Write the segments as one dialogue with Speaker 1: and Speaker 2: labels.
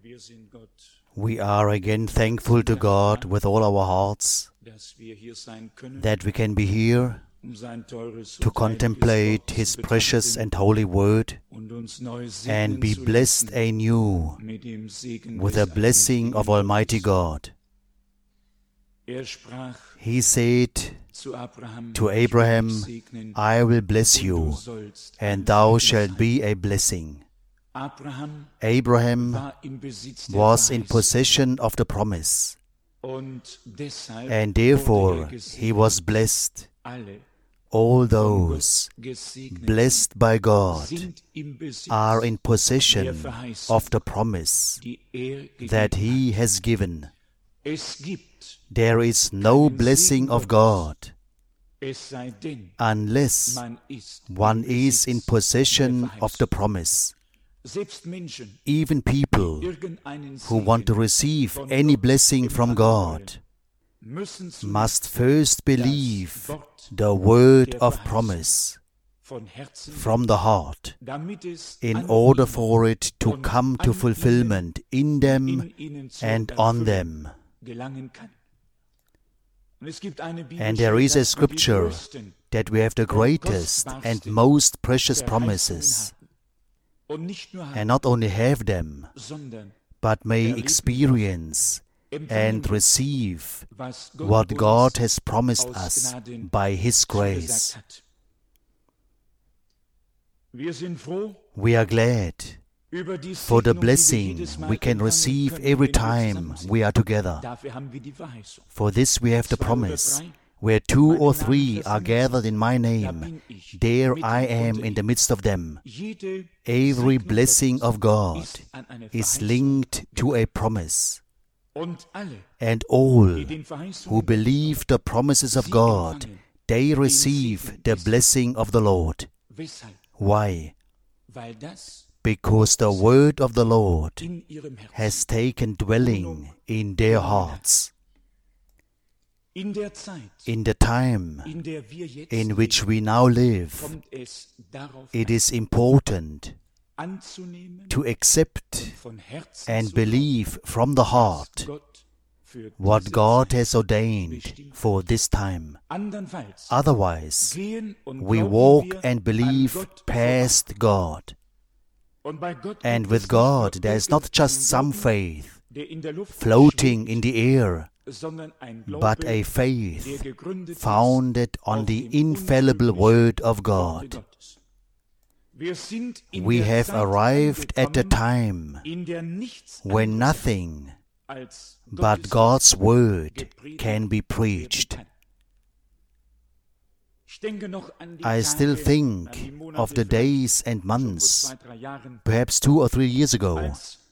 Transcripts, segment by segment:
Speaker 1: We are again thankful to God with all our hearts that we can be here to contemplate His precious and holy Word and be blessed anew with the blessing of Almighty God. He said to Abraham, I will bless you, and thou shalt be a blessing. Abraham was in possession of the promise, and therefore he was blessed. All those blessed by God are in possession of the promise that He has given. There is no blessing of God unless one is in possession of the promise. Even people who want to receive any blessing from God must first believe the word of promise from the heart in order for it to come to fulfillment in them and on them. And there is a scripture that we have the greatest and most precious promises, and not only have them, but may experience and receive what God has promised us by His grace. We are glad for the blessing we can receive every time we are together. For this we have the promise, where 2 or 3 are gathered in my name, there I am in the midst of them. Every blessing of God is linked to a promise. And all who believe the promises of God, they receive the blessing of the Lord. Why? Because the word of the Lord has taken dwelling in their hearts. In the time in which we now live, it is important to accept and believe from the heart what God has ordained for this time. Otherwise, we walk and believe past God. And with God, there is not just some faith floating in the air, but a faith founded on the infallible Word of God. We have arrived at the time when nothing but God's Word can be preached. I still think of the days and months, perhaps 2 or 3 years ago,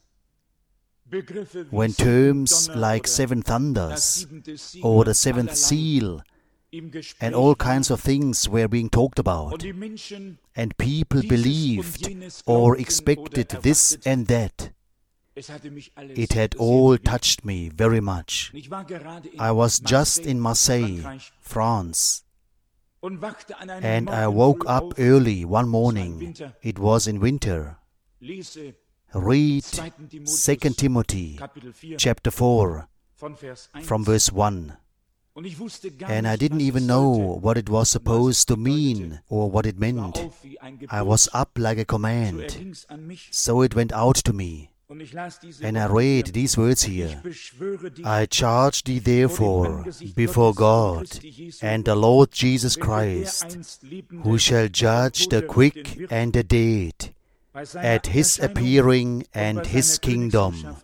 Speaker 1: when terms like 7 thunders or the 7th seal and all kinds of things were being talked about, and people believed or expected this and that. It had all touched me very much. I was just in Marseille, France, and I woke up early one morning. It was in winter. Read 2 Timothy chapter 4 from verse 1. And I didn't even know what it was supposed to mean or what it meant. I was up like a command. So it went out to me. And I read these words here. I charge thee therefore before God and the Lord Jesus Christ, who shall judge the quick and the dead at His appearing and His kingdom.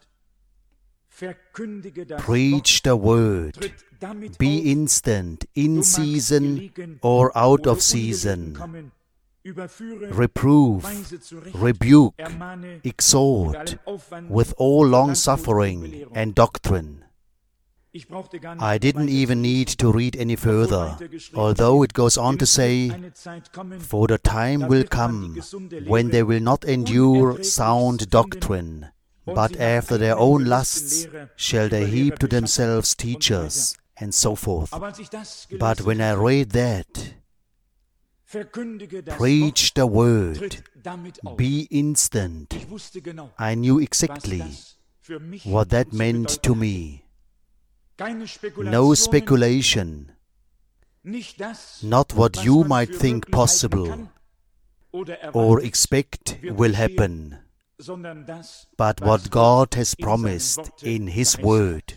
Speaker 1: Preach the word. Be instant, in season or out of season. Reprove, rebuke, exhort with all long-suffering and doctrine. I didn't even need to read any further, although it goes on to say, for the time will come when they will not endure sound doctrine, but after their own lusts shall they heap to themselves teachers, and so forth. But when I read that, preach the word, be instant, I knew exactly what that meant to me. No speculation, not what you might think possible or expect will happen, but what God has promised in His Word.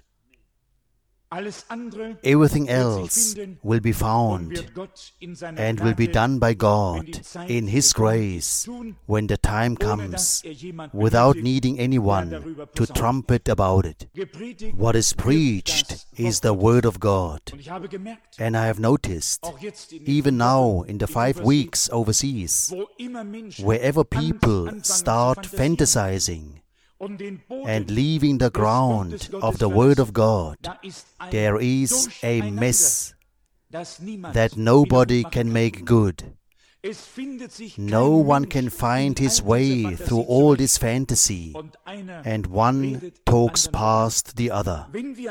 Speaker 1: Everything else will be found and will be done by God in His grace when the time comes, without needing anyone to trumpet about it. What is preached is the Word of God. And I have noticed, even now in the 5 weeks overseas, wherever people start fantasizing and leaving the ground of the Word of God, there is a mess that nobody can make good. No one can find his way through all this fantasy, and one talks past the other.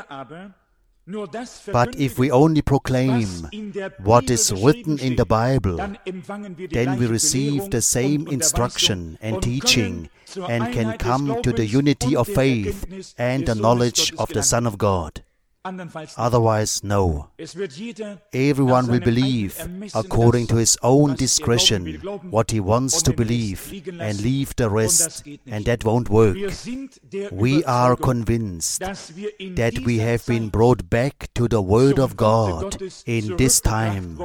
Speaker 1: But if we only proclaim what is written in the Bible, then we receive the same instruction and teaching and can come to the unity of faith and the knowledge of the Son of God. Otherwise, no. Everyone will believe according to his own discretion what he wants to believe and leave the rest, and that won't work. We are convinced that we have been brought back to the Word of God in this time,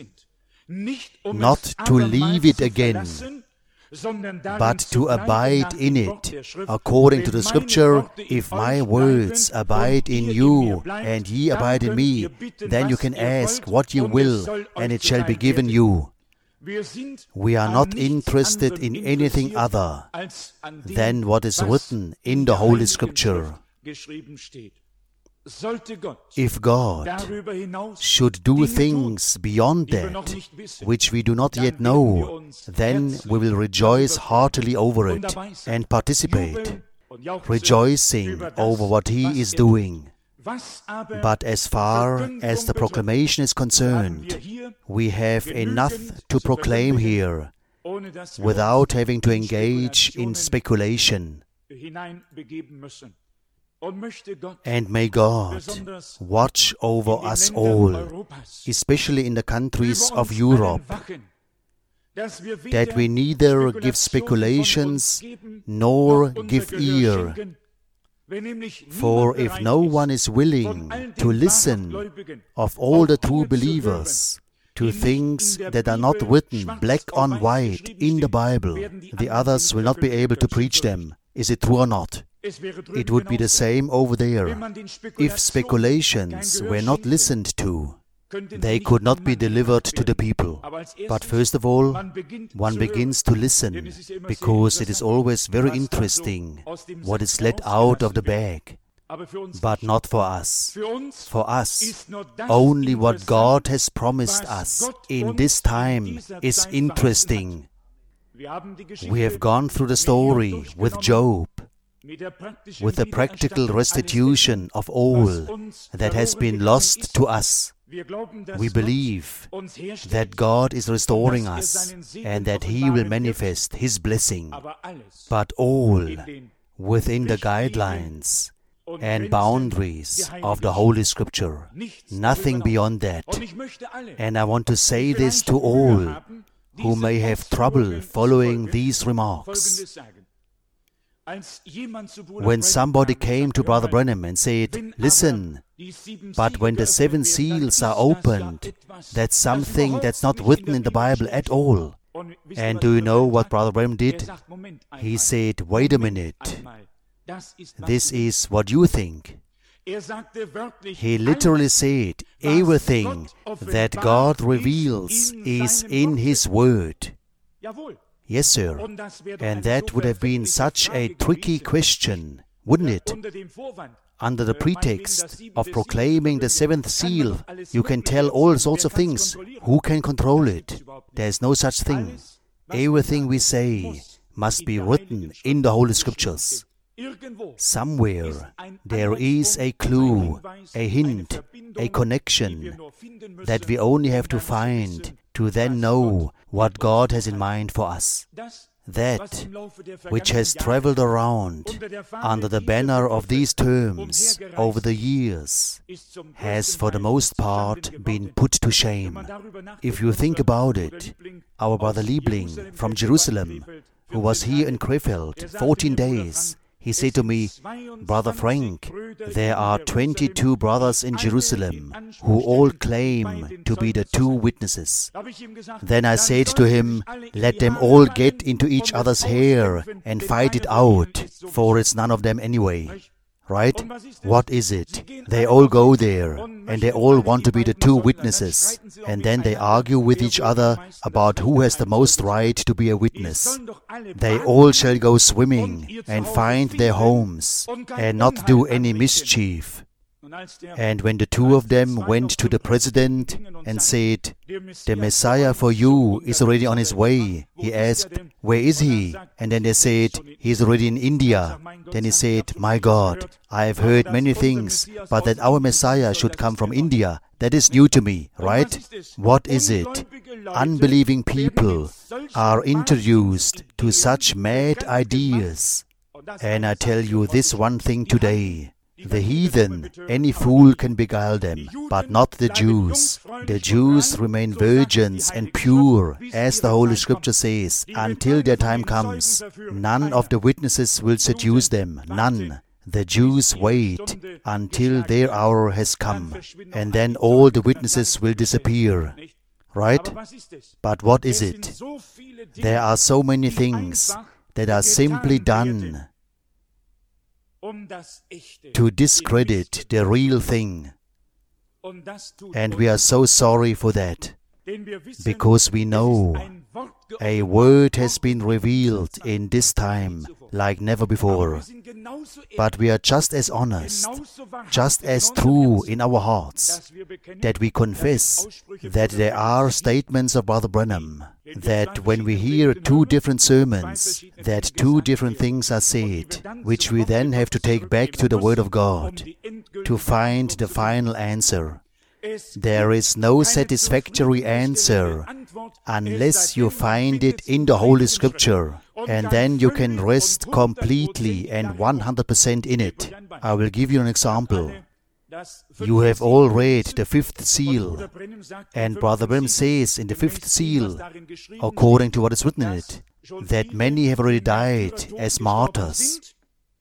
Speaker 1: not to leave it again, but to abide in it. According to the Scripture, if my words abide in you and ye abide in me, then you can ask what you will, and it shall be given you. We are not interested in anything other than what is written in the Holy Scripture. If God should do things beyond that, which we do not yet know, then we will rejoice heartily over it and participate, rejoicing over what He is doing. But as far as the proclamation is concerned, we have enough to proclaim here without having to engage in speculation. And may God watch over us all, especially in the countries of Europe, that we neither give speculations nor give ear. For if no one is willing to listen of all the true believers to things that are not written black on white in the Bible, the others will not be able to preach them. Is it true or not? It would be the same over there. If speculations were not listened to, they could not be delivered to the people. But first of all, one begins to listen, because it is always very interesting what is let out of the bag. But not for us. For us, only what God has promised us in this time is interesting. We have gone through the story with Job, with the practical restitution of all that has been lost to us. We believe that God is restoring us and that He will manifest His blessing, but all within the guidelines and boundaries of the Holy Scripture, nothing beyond that. And I want to say this to all who may have trouble following these remarks. When somebody came to Brother Branham and said, "Listen, but when the 7 seals are opened, that's something that's not written in the Bible at all." And do you know what Brother Branham did? He said, "Wait a minute, this is what you think." He literally said, everything that God reveals is in His Word. Yes, sir. And that would have been such a tricky question, wouldn't it? Under the pretext of proclaiming the 7th seal, you can tell all sorts of things. Who can control it? There is no such thing. Everything we say must be written in the Holy Scriptures. Somewhere there is a clue, a hint, a connection that we only have to find to then know what God has in mind for us. that which has traveled around under the banner of these terms over the years has for the most part been put to shame. If you think about it, our brother Liebling from Jerusalem, who was here in Krefeld 14 days, he said to me, "Brother Frank, there are 22 brothers in Jerusalem who all claim to be the two witnesses." Then I said to him, "Let them all get into each other's hair and fight it out, for it's none of them anyway." Right? What is it? They all go there, and they all want to be the two witnesses, and then they argue with each other about who has the most right to be a witness. They all shall go swimming and find their homes, and not do any mischief. And when the two of them went to the president and said, "The Messiah for you is already on his way," he asked, "Where is he?" And then they said, "He is already in India." Then he said, "My God, I have heard many things, but that our Messiah should come from India, that is new to me," right? What is it? Unbelieving people are introduced to such mad ideas. And I tell you this one thing today. The heathen, any fool can beguile them, but not the Jews. The Jews remain virgins and pure, as the Holy Scripture says, until their time comes. None of the witnesses will seduce them, none. The Jews wait until their hour has come, and then all the witnesses will disappear. Right? But what is it? There are so many things that are simply done to discredit the real thing. And we are so sorry for that, because we know a word has been revealed in this time like never before. But we are just as honest, just as true in our hearts, that we confess that there are statements of Brother Branham, that when we hear two different sermons, that two different things are said, which we then have to take back to the Word of God to find the final answer. There is no satisfactory answer unless you find it in the Holy Scripture, and then you can rest completely and 100% in it. I will give you an example. You have all read the fifth seal, and Brother Branham says in the fifth seal, according to what is written in it, that many have already died as martyrs.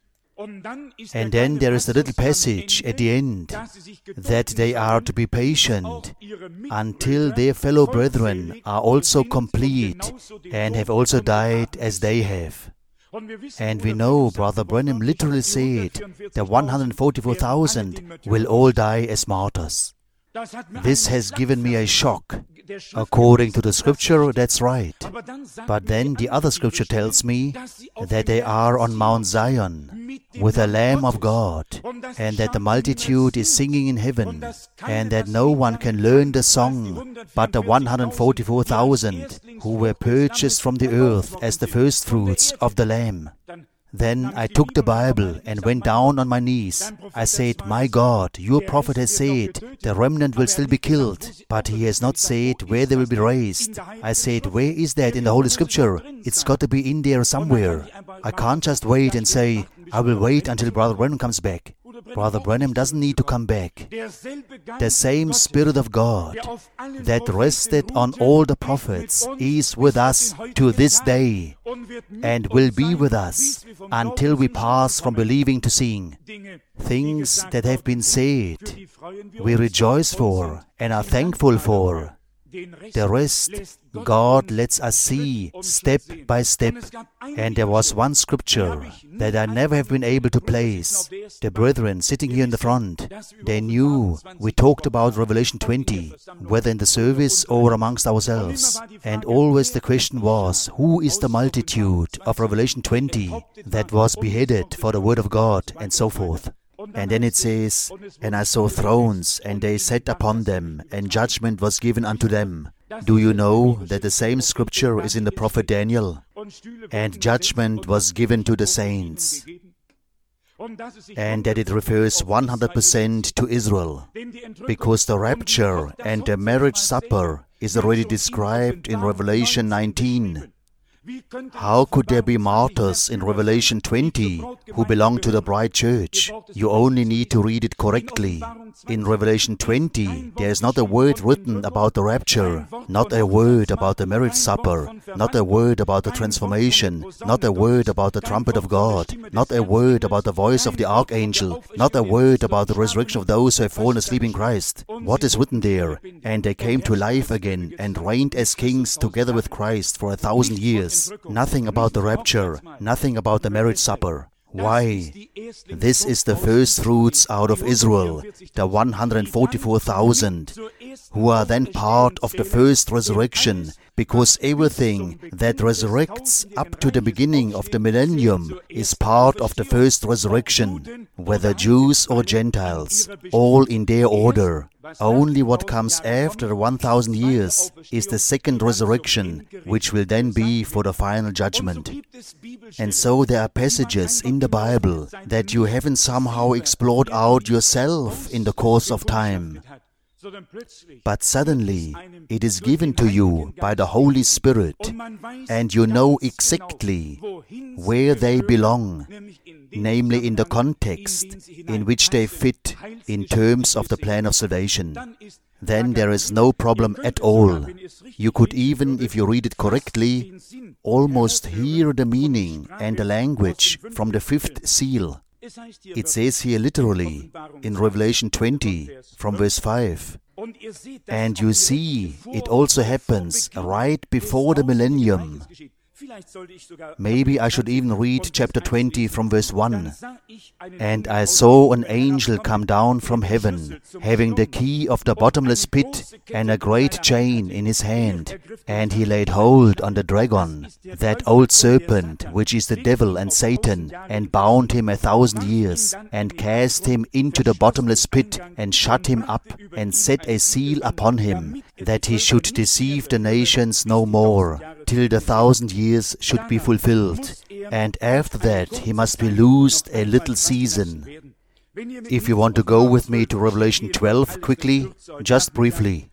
Speaker 1: And then there is a little passage at the end that they are to be patient until their fellow brethren are also complete and have also died as they have. And we know Brother Branham literally said the 144,000 will all die as martyrs. This has given me a shock. According to the Scripture, that's right. But then the other Scripture tells me that they are on Mount Zion with the Lamb of God, and that the multitude is singing in heaven, and that no one can learn the song but the 144,000 who were purchased from the earth as the firstfruits of the Lamb. Then I took the Bible and went down on my knees. I said, "My God, your prophet has said the remnant will still be killed, but he has not said where they will be raised." I said, "Where is that in the Holy Scripture? It's got to be in there somewhere. I can't just wait and say, I will wait until Brother Branham comes back." Brother Branham doesn't need to come back. The same Spirit of God that rested on all the prophets is with us to this day, and will be with us until we pass from believing to seeing. Things that have been said, we rejoice for and are thankful for. The rest, God lets us see step by step. And there was one Scripture that I never have been able to place. The brethren sitting here in the front, they knew we talked about Revelation 20, whether in the service or amongst ourselves. And always the question was, who is the multitude of Revelation 20 that was beheaded for the Word of God, and so forth. And then it says, "And I saw thrones, and they sat upon them, and judgment was given unto them." Do you know that the same Scripture is in the prophet Daniel? And judgment was given to the saints. And that it refers 100% to Israel, because the rapture and the marriage supper is already described in Revelation 19. How could there be martyrs in Revelation 20 who belong to the bride church? You only need to read it correctly. In Revelation 20, there is not a word written about the rapture, not a word about the marriage supper, not a word about the transformation, not a word about the trumpet of God, not a word about the voice of the archangel, not a word about the resurrection of those who have fallen asleep in Christ. What is written there? And they came to life again and reigned as kings together with Christ for 1,000 years. Nothing about the rapture, nothing about the marriage supper. Why? This is the first fruits out of Israel, the 144,000, who are then part of the first resurrection, because everything that resurrects up to the beginning of the millennium is part of the first resurrection, whether Jews or Gentiles, all in their order. Only what comes after 1,000 years is the second resurrection, which will then be for the final judgment. And so there are passages in the Bible that you haven't somehow explored out yourself in the course of time. But suddenly it is given to you by the Holy Spirit, and you know exactly where they belong, namely in the context in which they fit in terms of the plan of salvation. Then there is no problem at all. You could even, if you read it correctly, almost hear the meaning and the language from the fifth seal. It says here literally in Revelation 20 from verse 5. And you see, it also happens right before the millennium. Maybe I should even read chapter 20 from verse 1. And I saw an angel come down from heaven, having the key of the bottomless pit and a great chain in his hand. And he laid hold on the dragon, that old serpent, which is the devil and Satan, and bound him 1,000 years, and cast him into the bottomless pit, and shut him up, and set a seal upon him, that he should deceive the nations no more, till the 1,000 years should be fulfilled, and after that he must be loosed a little season. If you want to go with me to Revelation 12 quickly, just briefly.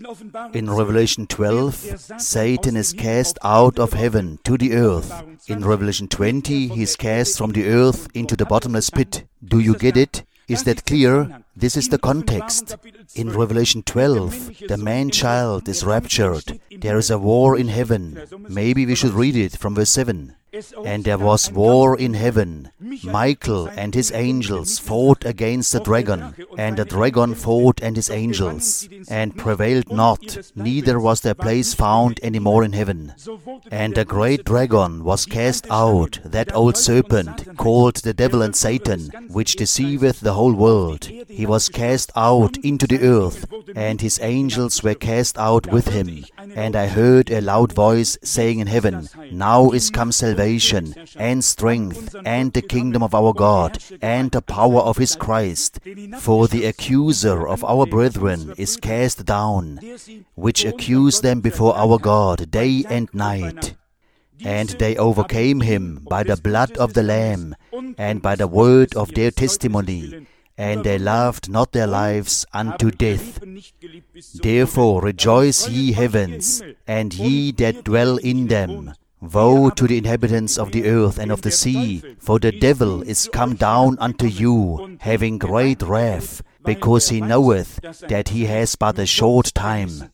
Speaker 1: In Revelation 12, Satan is cast out of heaven to the earth. In Revelation 20, he is cast from the earth into the bottomless pit. Do you get it? Is that clear? This is the context. In Revelation 12, the man-child is raptured. There is a war in heaven. Maybe we should read it from verse 7. And there was war in heaven. Michael and his angels fought against the dragon, and the dragon fought and his angels, and prevailed not, neither was their place found any more in heaven. And the great dragon was cast out, that old serpent, called the devil and Satan, which deceiveth the whole world. He was cast out into the earth, and his angels were cast out with him. And I heard a loud voice saying in heaven, Now is come salvation, and strength, and the kingdom of our God, and the power of his Christ. For the accuser of our brethren is cast down, which accused them before our God day and night. And they overcame him by the blood of the Lamb, and by the word of their testimony, and they loved not their lives unto death. Therefore rejoice ye heavens, and ye that dwell in them. Woe to the inhabitants of the earth and of the sea, for the devil is come down unto you, having great wrath, because he knoweth that he has but a short time.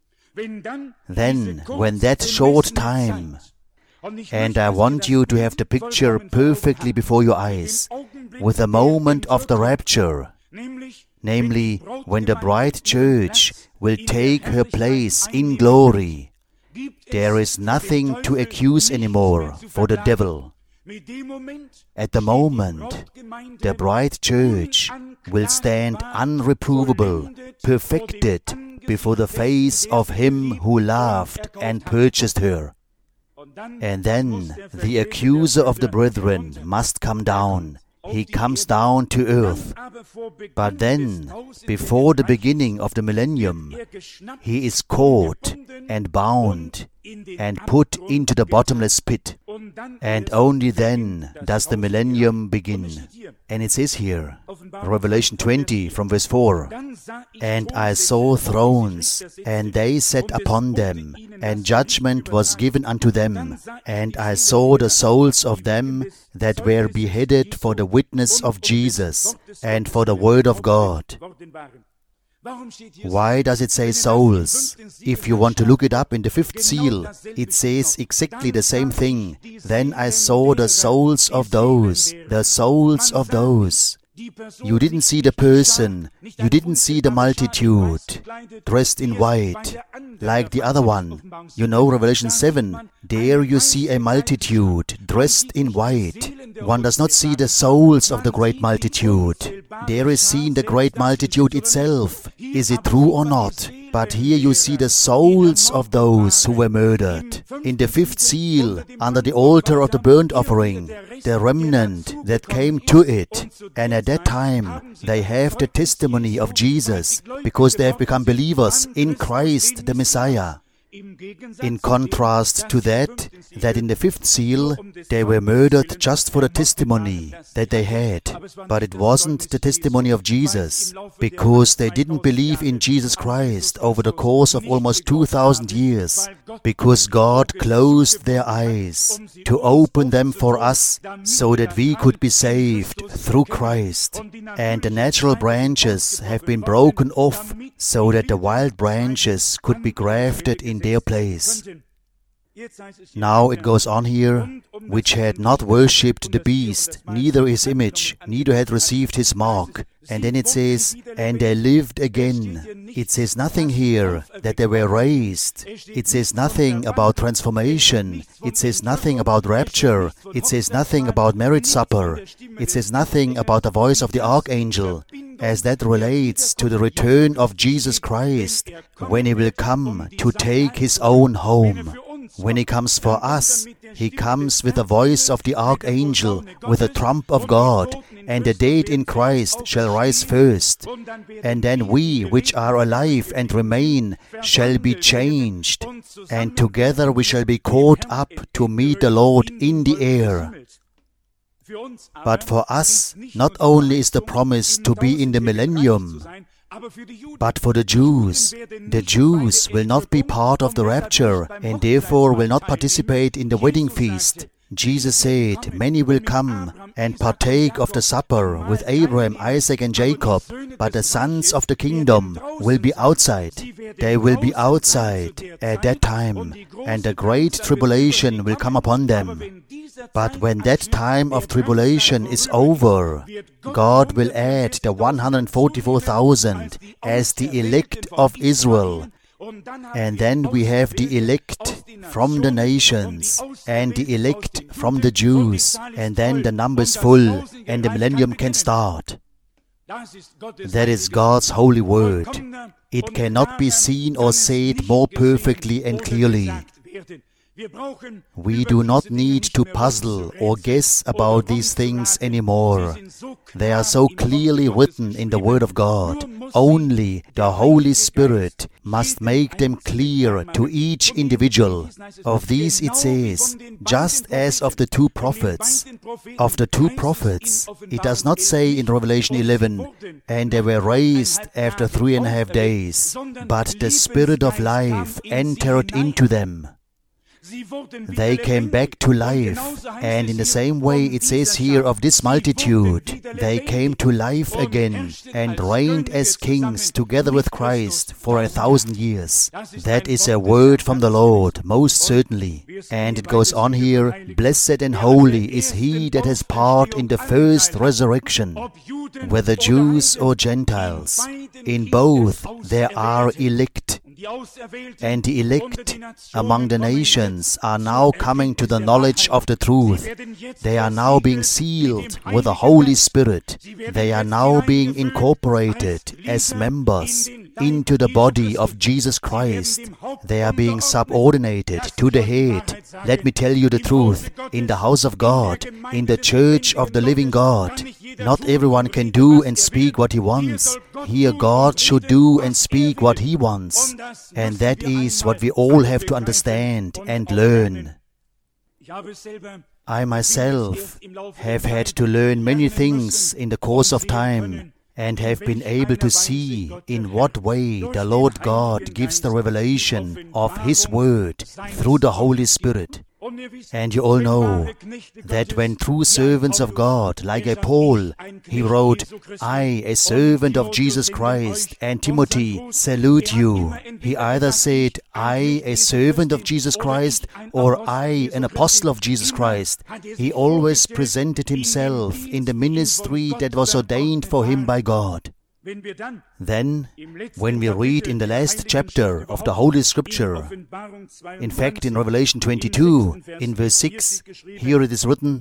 Speaker 1: Then, when that short time, and I want you to have the picture perfectly before your eyes, with the moment of the rapture, namely, when the bride church will take her place in glory, there is nothing to accuse anymore for the devil. At the moment, the bride church will stand unreprovable, perfected, before the face of him who loved and purchased her. And then the accuser of the brethren must come down. He comes down to earth. But then, before the beginning of the millennium, he is caught and bound and put into the bottomless pit. And only then does the millennium begin. And it says here, Revelation 20 from verse 4, "And I saw thrones, and they sat upon them, and judgment was given unto them. And I saw the souls of them that were beheaded for the witness of Jesus and for the word of God." Why does it say souls? If you want to look it up in the fifth seal, it says exactly the same thing. "Then I saw the souls of those, the souls of those." You didn't see the person, you didn't see the multitude dressed in white, like the other one. You know Revelation 7, there you see a multitude dressed in white. One does not see the souls of the great multitude. There is seen the great multitude itself. Is it true or not? But here you see the souls of those who were murdered. In the fifth seal, under the altar of the burnt offering, the remnant that came to it. And at that time, they have the testimony of Jesus, because they have become believers in Christ the Messiah. In contrast to that in the fifth seal, they were murdered just for the testimony that they had. But it wasn't the testimony of Jesus, because they didn't believe in Jesus Christ over the course of almost 2,000 years, because God closed their eyes to open them for us so that we could be saved through Christ. And the natural branches have been broken off so that the wild branches could be grafted in their place. Now it goes on here, "which had not worshipped the beast, neither his image, neither had received his mark." And then it says, "and they lived again." It says nothing here that they were raised. It says nothing about transformation. It says nothing about rapture. It says nothing about marriage supper. It says nothing about the voice of the archangel, as that relates to the return of Jesus Christ, when He will come to take His own home. When He comes for us, He comes with the voice of the archangel, with the trump of God, and the dead in Christ shall rise first. And then we, which are alive and remain, shall be changed, and together we shall be caught up to meet the Lord in the air. But for us, not only is the promise to be in the millennium, but for the Jews will not be part of the rapture, and therefore will not participate in the wedding feast. Jesus said, "Many will come and partake of the supper with Abraham, Isaac, and Jacob, but the sons of the kingdom will be outside." They will be outside at that time, and a great tribulation will come upon them. But when that time of tribulation is over, God will add the 144,000 as the elect of Israel. And then we have the elect from the nations and the elect from the Jews. And then the number is full and the millennium can start. That is God's holy word. It cannot be seen or said more perfectly and clearly. We do not need to puzzle or guess about these things anymore. They are so clearly written in the Word of God. Only the Holy Spirit must make them clear to each individual. Of these it says, just as of the two prophets. Of the two prophets, it does not say in Revelation 11, "and they were raised after 3.5 days, but the Spirit of life entered into them." They came back to life, and in the same way it says here of this multitude, they came to life again and reigned as kings together with Christ for 1,000 years. That is a word from the Lord, most certainly. And it goes on here, "Blessed and holy is he that has part in the first resurrection." Whether Jews or Gentiles, in both there are elect. And the elect among the nations are now coming to the knowledge of the truth. They are now being sealed with the Holy Spirit. They are now being incorporated as members into the body of Jesus Christ. They are being subordinated to the head. Let me tell you the truth. In the house of God, in the church of the living God, not everyone can do and speak what he wants. Here God should do and speak what He wants, and that is what we all have to understand and learn. I myself have had to learn many things in the course of time, and have been able to see in what way the Lord God gives the revelation of His Word through the Holy Spirit. And you all know that when true servants of God, like a Paul, he wrote, I, a servant of Jesus Christ, and Timothy, salute you. He either said, I, a servant of Jesus Christ, or I, an apostle of Jesus Christ. He always presented himself in the ministry that was ordained for him by God. Then, when we read in the last chapter of the Holy Scripture, in fact in Revelation 22, in verse 6, here it is written,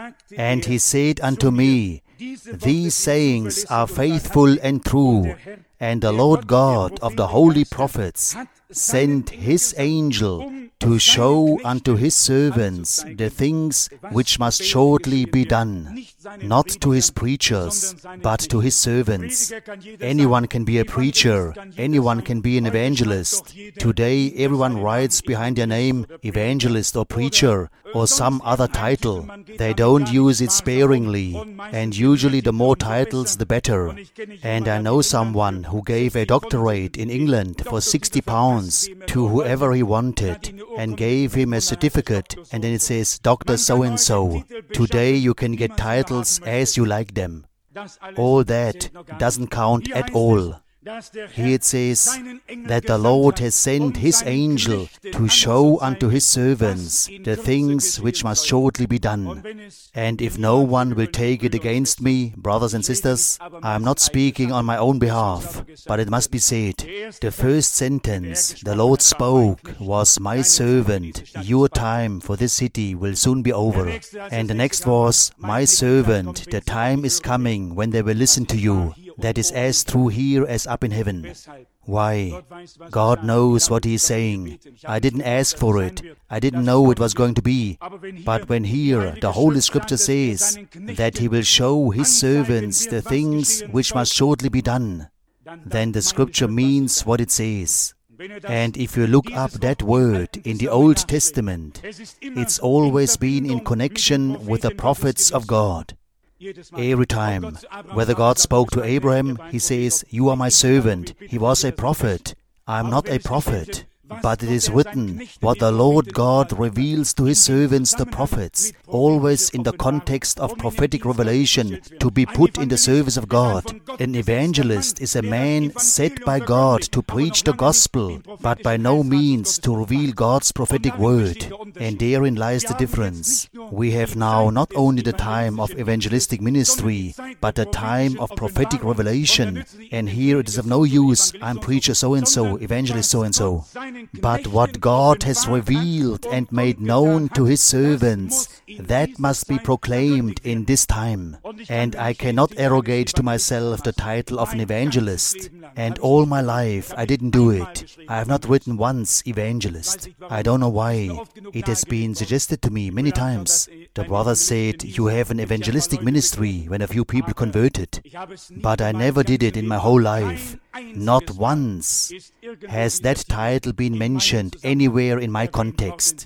Speaker 1: And he said unto me, These sayings are faithful and true, and the Lord God of the holy prophets sent His angel to show unto His servants the things which must shortly be done, not to His preachers, but to His servants. Anyone can be a preacher, anyone can be an evangelist. Today everyone writes behind their name evangelist or preacher or some other title. They don't use it sparingly, and usually the more titles the better. And I know someone who gave a doctorate in England for £60 to whoever he wanted, and gave him a certificate, and then it says Dr. So-and-so. Today you can get titles as you like them. All that doesn't count at all. Here it says that the Lord has sent His angel to show unto His servants the things which must shortly be done. And if no one will take it against me, brothers and sisters, I am not speaking on my own behalf, but it must be said, the first sentence the Lord spoke was, My servant, your time for this city will soon be over. And the next was, My servant, the time is coming when they will listen to you. That is as true here as up in heaven. Why? God knows what He is saying. I didn't ask for it. I didn't know it was going to be. But when here the Holy Scripture says that He will show His servants the things which must shortly be done, then the Scripture means what it says. And if you look up that word in the Old Testament, it's always been in connection with the prophets of God. Every time, whether God spoke to Abraham, He says, You are my servant. He was a prophet. I am not a prophet. But it is written, what the Lord God reveals to His servants the prophets, always in the context of prophetic revelation, to be put in the service of God. An evangelist is a man set by God to preach the gospel, but by no means to reveal God's prophetic word. And therein lies the difference. We have now not only the time of evangelistic ministry, but the time of prophetic revelation. And here it is of no use, I'm preacher so-and-so, evangelist so-and-so. But what God has revealed and made known to His servants, that must be proclaimed in this time. And I cannot arrogate to myself the title of an evangelist. And all my life I didn't do it. I have not written once evangelist. I don't know why. It has been suggested to me many times. The brother said, you have an evangelistic ministry when a few people converted. But I never did it in my whole life. Not once has that title been mentioned anywhere in my context.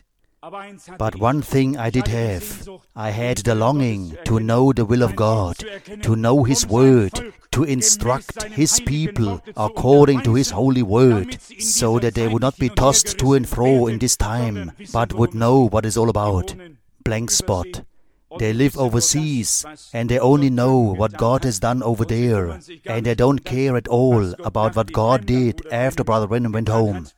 Speaker 1: But one thing I did have. I had the longing to know the will of God, to know His Word, to instruct His people according to His holy Word, so that they would not be tossed to and fro in this time, but would know what it's all about. Blank spot. They live overseas, and they only know what God has done over there, and they don't care at all about what God did after Brother Branham went home.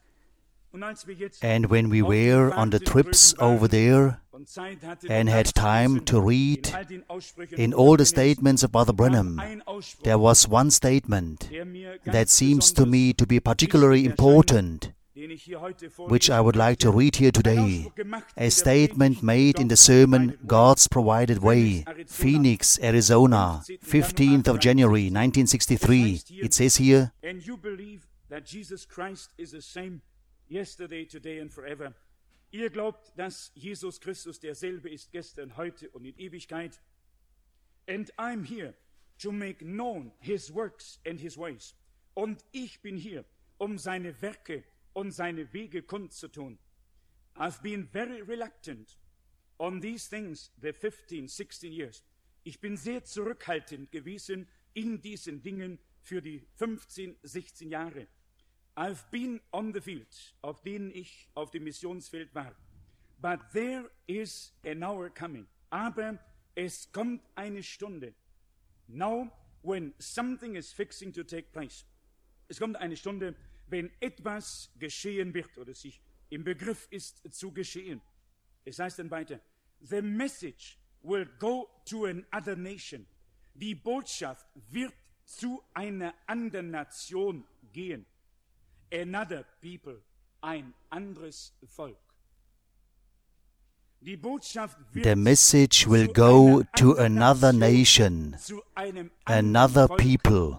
Speaker 1: And when we were on the trips over there and had time to read in all the statements of Brother Branham, there was one statement that seems to me to be particularly important, which I would like to read here today. A statement made in the sermon God's Provided Way, Phoenix, Arizona, 15th of January, 1963. It says here,
Speaker 2: And you believe that Jesus Christ is the same yesterday, today and forever. Ihr glaubt, dass Jesus Christus derselbe ist gestern, heute und in Ewigkeit. And I'm here to make known his works and his ways. Und ich bin hier, seine Werke und seine Wege kundzutun. I've been very reluctant on these things the 15, 16 years. Ich bin sehr zurückhaltend gewesen in diesen Dingen für die 15, 16 Jahre. I've been on the field, auf denen ich auf dem Missionsfeld war. But there is an hour coming. Aber es kommt eine Stunde. Now, when something is fixing to take place. Es kommt eine Stunde, wenn etwas geschehen wird oder sich im Begriff ist zu geschehen. Es heißt dann weiter, the message will go to another nation. Die Botschaft wird zu einer anderen Nation gehen. Another people, ein anderes Volk. Die Botschaft wird
Speaker 1: The message will go to another nation, another people.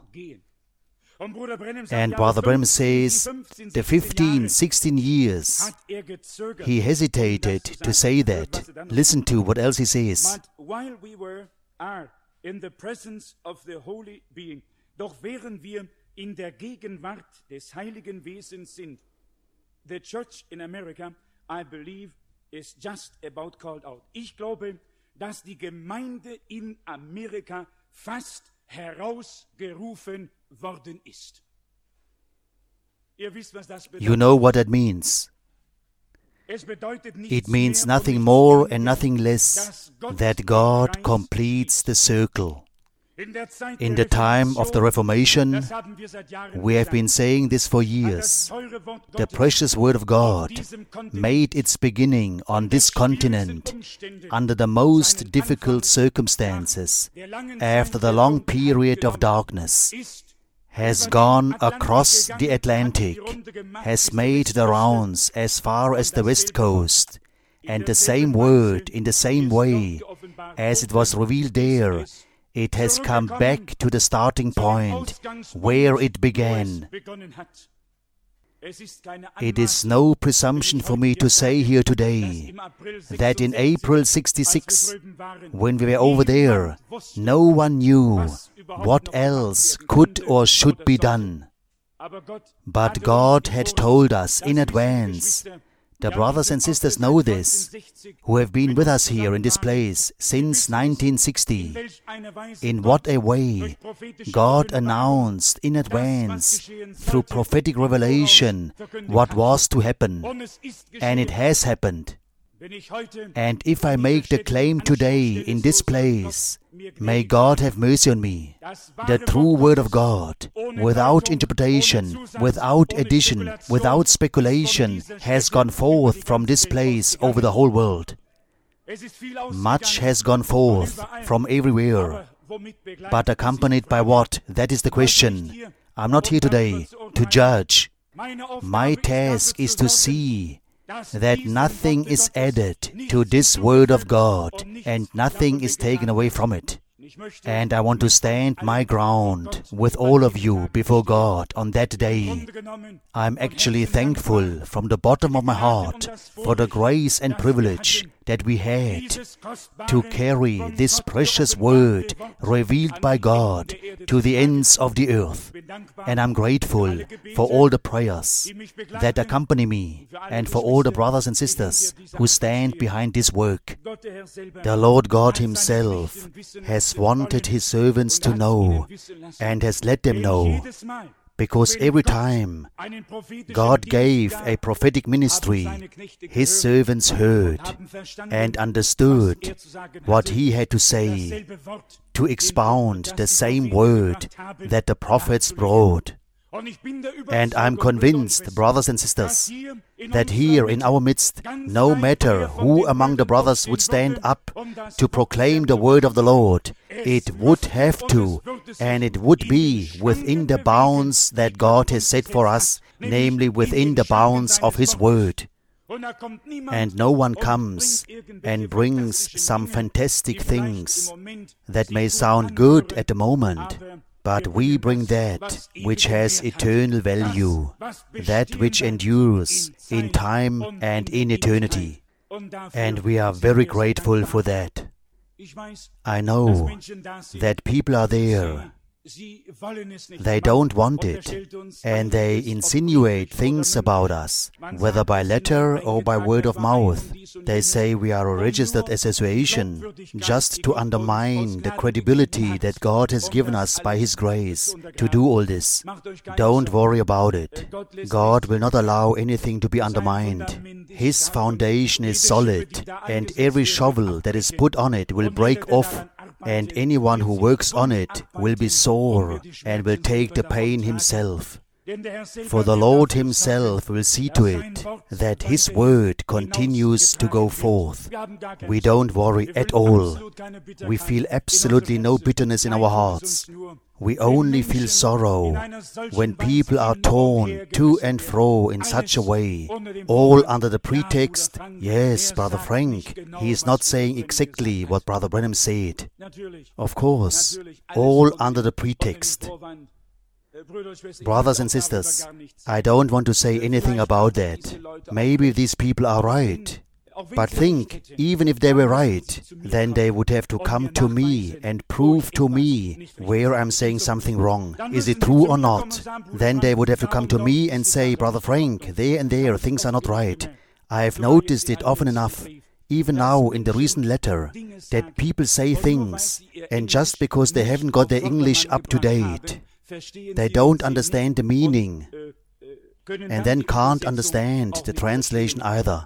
Speaker 1: And Brother Branham says, the 15, 16 years, he hesitated to say that. Listen to what else he says.
Speaker 2: But while we are in the presence of the Holy Being, doch während wir in der Gegenwart des heiligen Wesens sind, the church in America, I believe, is just about called out. Ich glaube, dass die Gemeinde in Amerika fast herausgerufen worden ist. Ihr wisst, was das bedeutet.
Speaker 1: You know what that means.
Speaker 2: Es bedeutet nichts
Speaker 1: It means
Speaker 2: mehr
Speaker 1: nothing
Speaker 2: und
Speaker 1: more
Speaker 2: nichts
Speaker 1: and
Speaker 2: weniger,
Speaker 1: nothing less
Speaker 2: dass Gott
Speaker 1: that God
Speaker 2: Kreis
Speaker 1: completes the circle.
Speaker 2: in der Zeit
Speaker 1: In
Speaker 2: der
Speaker 1: the time of the
Speaker 2: Reformation,
Speaker 1: Reformation,
Speaker 2: das haben wir seit Jahren
Speaker 1: we have been
Speaker 2: gesagt,
Speaker 1: saying this for
Speaker 2: hat das
Speaker 1: years.
Speaker 2: teure Wort
Speaker 1: The
Speaker 2: Gottes
Speaker 1: precious Word of
Speaker 2: auf
Speaker 1: God
Speaker 2: diesem Kontinent
Speaker 1: made its beginning on this continent under the most difficult circumstances after the long period of darkness, has gone across the Atlantic, has made the rounds as far as the west coast, and the same word in the same way as it was revealed there, it has come back to the starting point where it began. It is no presumption for me to say here today that in April 66, when we were over there, no one knew what else could or should be done. But God had told us in advance. The brothers and sisters know this, who have been with us here in this place since 1960. In what a way God announced in advance, through prophetic revelation, what was to happen. And it has happened. And if I make the claim today in this place, may God have mercy on me. The true Word of God, without interpretation, without addition, without speculation, has gone forth from this place over the whole world. Much has gone forth from everywhere, but accompanied by what? That is the question. I'm not here today to judge. My task is to see that nothing is added to this Word of God and nothing is taken away from it. And I want to stand my ground with all of you before God on that day. I'm actually thankful from the bottom of my heart for the grace and privilege that we had to carry this precious Word revealed by God to the ends of the earth. And I'm grateful for all the prayers that accompany me and for all the brothers and sisters who stand behind this work. The Lord God Himself has wanted His servants to know and has let them know, because every time God gave a prophetic ministry, His servants heard and understood what He had to say, to expound the same word that the prophets brought. And I'm convinced, brothers and sisters, that here in our midst, no matter who among the brothers would stand up to proclaim the word of the Lord, it would have to, and it would be within the bounds that God has set for us, namely within the bounds of His word. And no one comes and brings some fantastic things that may sound good at the moment, but we bring that which has eternal value, that which endures in time and in eternity. And we are very grateful for that. I know that people are there. They don't want it, and they insinuate things about us, whether by letter or by word of mouth. They say we are a registered association, just to undermine the credibility that God has given us by His grace to do all this. Don't worry about it. God will not allow anything to be undermined. His foundation is solid, and every shovel that is put on it will break off, and anyone who works on it will be sore and will take the pain himself. For the Lord Himself will see to it that His word continues to go forth. We don't worry at all. We feel absolutely no bitterness in our hearts. We only feel sorrow when people are torn to and fro in such a way, all under the pretext, yes, Brother Frank, he is not saying exactly what Brother Branham said. Of course, all under the pretext. Brothers and sisters, I don't want to say anything about that. Maybe these people are right. But think, even if they were right, then they would have to come to me and prove to me where I'm saying something wrong. Is it true or not? Then they would have to come to me and say, Brother Frank, there and there things are not right. I have noticed it often enough, even now in the recent letter, that people say things, and just because they haven't got their English up to date, they don't understand the meaning, and then can't understand the translation either.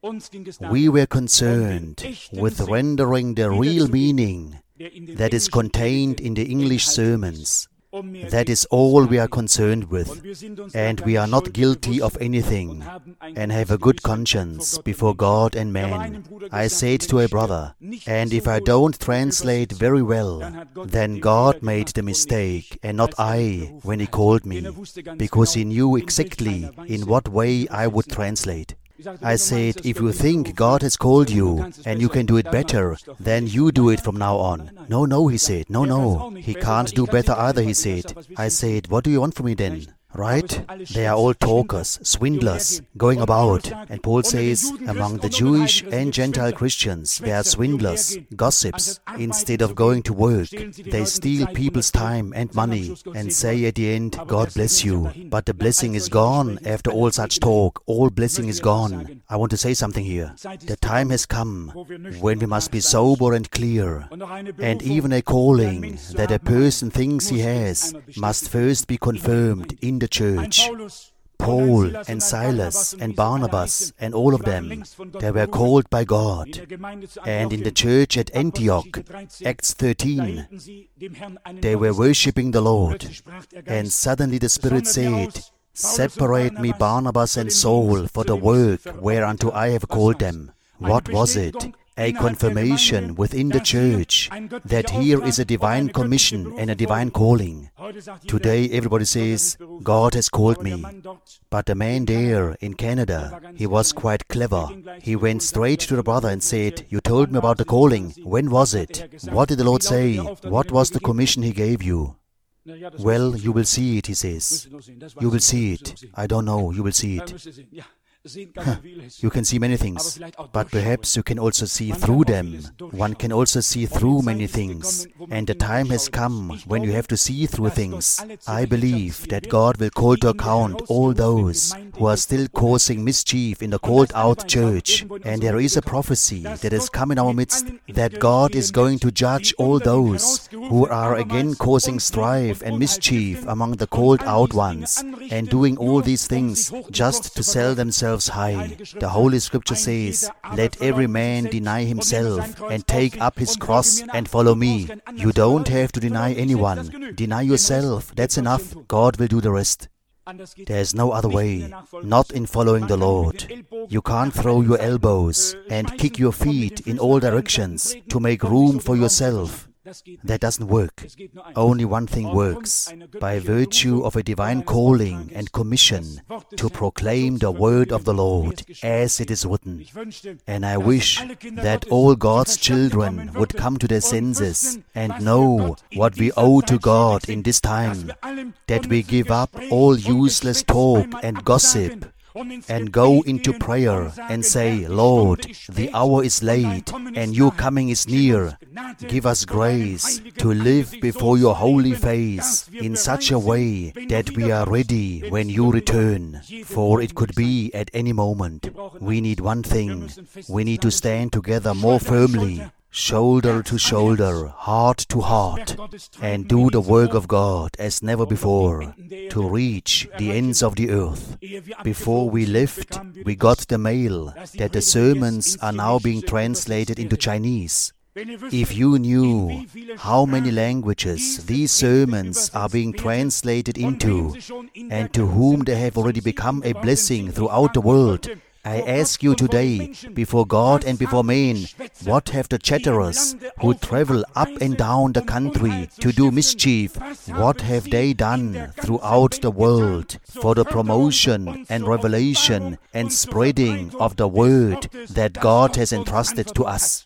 Speaker 1: We were concerned with rendering the real meaning that is contained in the English sermons. That is all we are concerned with, and we are not guilty of anything, and have a good conscience before God and man. I said to a brother, and if I don't translate very well, then God made the mistake, and not I, when He called me, because He knew exactly in what way I would translate. I said, if you think God has called you and you can do it better, then you do it from now on. No, he said. No, he can't do better either, he said. I said, what do you want from me then? Right? They are all talkers, swindlers, going about. And Paul says, among the Jewish and Gentile Christians, they are swindlers, gossips. Instead of going to work, they steal people's time and money and say at the end, God bless you. But the blessing is gone after all such talk. All blessing is gone. I want to say something here. The time has come when we must be sober and clear. And even a calling that a person thinks he has must first be confirmed in the church. Paul and Silas and Barnabas and all of them, they were called by God. And in the church at Antioch, Acts 13, they were worshipping the Lord. And suddenly the Spirit said, separate me Barnabas and Saul for the work whereunto I have called them. What was it? A confirmation within the church that here is a divine commission and a divine calling. Today everybody says, God has called me. But the man there in Canada, he was quite clever. He went straight to the brother and said, you told me about the calling. When was it? What did the Lord say? What was the commission He gave you? Well, you will see it, he says. You will see it. I don't know, you will see it. You can see many things, but perhaps you can also see through them. One can also see through many things, and the time has come when you have to see through things. I believe that God will call to account all those who are still causing mischief in the called-out church, and there is a prophecy that has come in our midst that God is going to judge all those who are again causing strife and mischief among the called-out ones, and doing all these things just to sell themselves high. The Holy Scripture says, let every man deny himself and take up his cross and follow me. You don't have to deny anyone. Deny yourself. That's enough. God will do the rest. There's no other way, not in following the Lord. You can't throw your elbows and kick your feet in all directions to make room for yourself. That doesn't work. Only one thing works, by virtue of a divine calling and commission to proclaim the word of the Lord as it is written. And I wish that all God's children would come to their senses and know what we owe to God in this time, that we give up all useless talk and gossip, and go into prayer and say, Lord, the hour is late and your coming is near. Give us grace to live before your holy face in such a way that we are ready when you return, for it could be at any moment. We need one thing. We need to stand together more firmly, shoulder to shoulder, heart to heart, and do the work of God as never before, to reach the ends of the earth. Before we left, we got the mail that the sermons are now being translated into Chinese. If you knew how many languages these sermons are being translated into, and to whom they have already become a blessing throughout the world, I ask you today, before God and before men, what have the chatterers who travel up and down the country to do mischief, what have they done throughout the world for the promotion and revelation and spreading of the word that God has entrusted to us?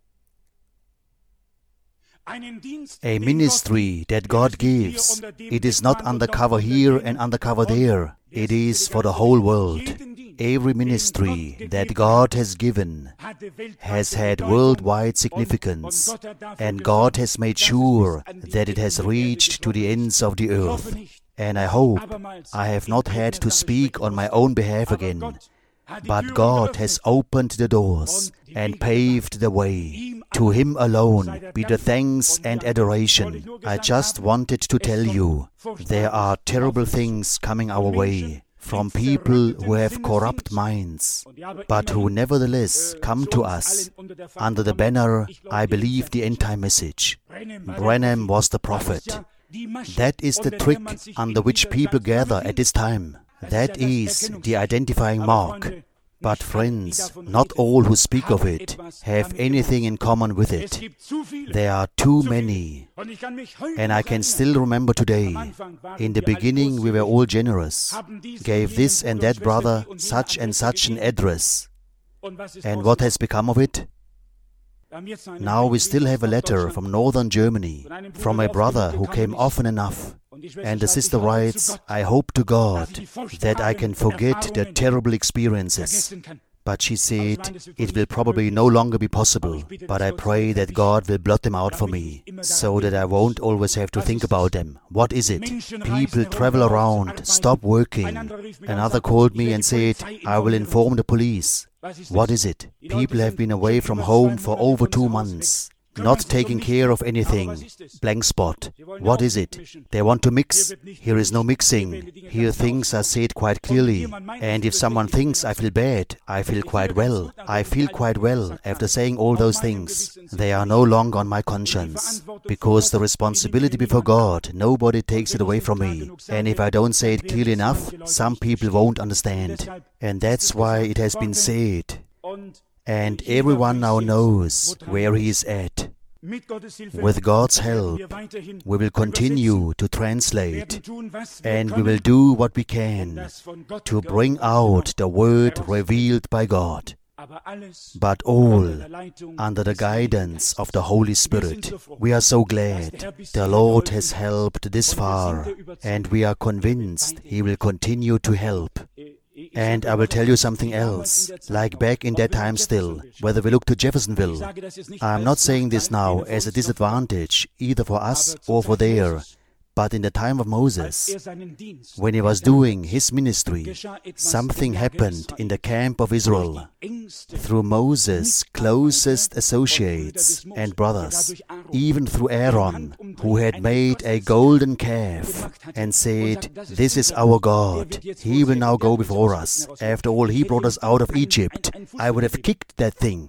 Speaker 1: A ministry that God gives, it is not undercover here and undercover there. It is for the whole world. Every ministry that God has given has had worldwide significance, and God has made sure that it has reached to the ends of the earth. And I hope I have not had to speak on my own behalf again, but God has opened the doors and paved the way. To Him alone be the thanks and adoration. I just wanted to tell you, there are terrible things coming our way from people who have corrupt minds, but who nevertheless come to us under the banner, I believe, the end-time message. Branham was the prophet. That is the trick under which people gather at this time. That is the identifying mark. But friends, not all who speak of it have anything in common with it. There are too many. And I can still remember today, in the beginning we were all generous, gave this and that brother such and such an address. And what has become of it? Now we still have a letter from northern Germany, from a brother who came often enough. And the sister writes, I hope to God that I can forget the terrible experiences. But she said, it will probably no longer be possible, but I pray that God will blot them out for me, so that I won't always have to think about them. What is it? People travel around, stop working. Another called me and said, I will inform the police. What is it? People have been away from home for over 2 months, not taking care of anything. Blank spot. What is it? They want to mix. Here is no mixing. Here things are said quite clearly. And if someone thinks I feel bad, I feel quite well. I feel quite well after saying all those things. They are no longer on my conscience. Because the responsibility before God, nobody takes it away from me. And if I don't say it clearly enough, some people won't understand. And that's why it has been said. And everyone now knows where he is at. With God's help, we will continue to translate, and we will do what we can to bring out the word revealed by God. But all under the guidance of the Holy Spirit. We are so glad the Lord has helped this far, and we are convinced He will continue to help. And I will tell you something else, like back in that time still, whether we look to Jeffersonville. I am not saying this now as a disadvantage, either for us or for there, but in the time of Moses, when he was doing his ministry, something happened in the camp of Israel. Through Moses' closest associates and brothers, even through Aaron, who had made a golden calf and said, "This is our God, He will now go before us. After all, He brought us out of Egypt." I would have kicked that thing.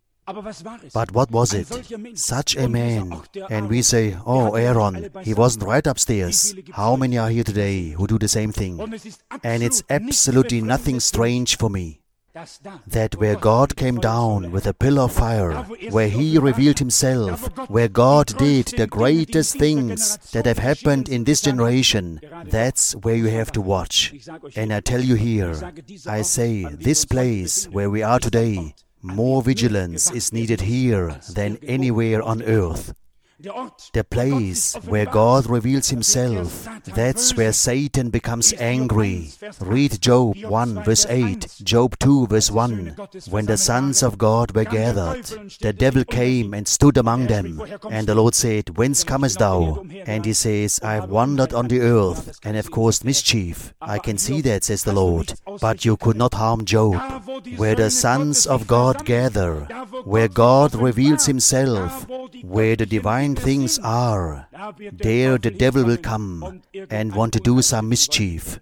Speaker 1: But what was it? Such a man. And we say, "Oh, Aaron, he wasn't right upstairs." How many are here today who do the same thing? And it's absolutely nothing strange for me that where God came down with a pillar of fire, where He revealed Himself, where God did the greatest things that have happened in this generation, that's where you have to watch. And I tell you here, I say, this place where we are today, more vigilance is needed here than anywhere on earth. The place where God reveals Himself, that's where Satan becomes angry. Read Job 1 verse 8, Job 2 verse 1. When the sons of God were gathered, the devil came and stood among them. And the Lord said, "Whence comest thou?" And he says, "I have wandered on the earth and have caused mischief." I can see that, says the Lord. But you could not harm Job. Where the sons of God gather, where God reveals Himself, where the divine things are, there the devil will come and want to do some mischief.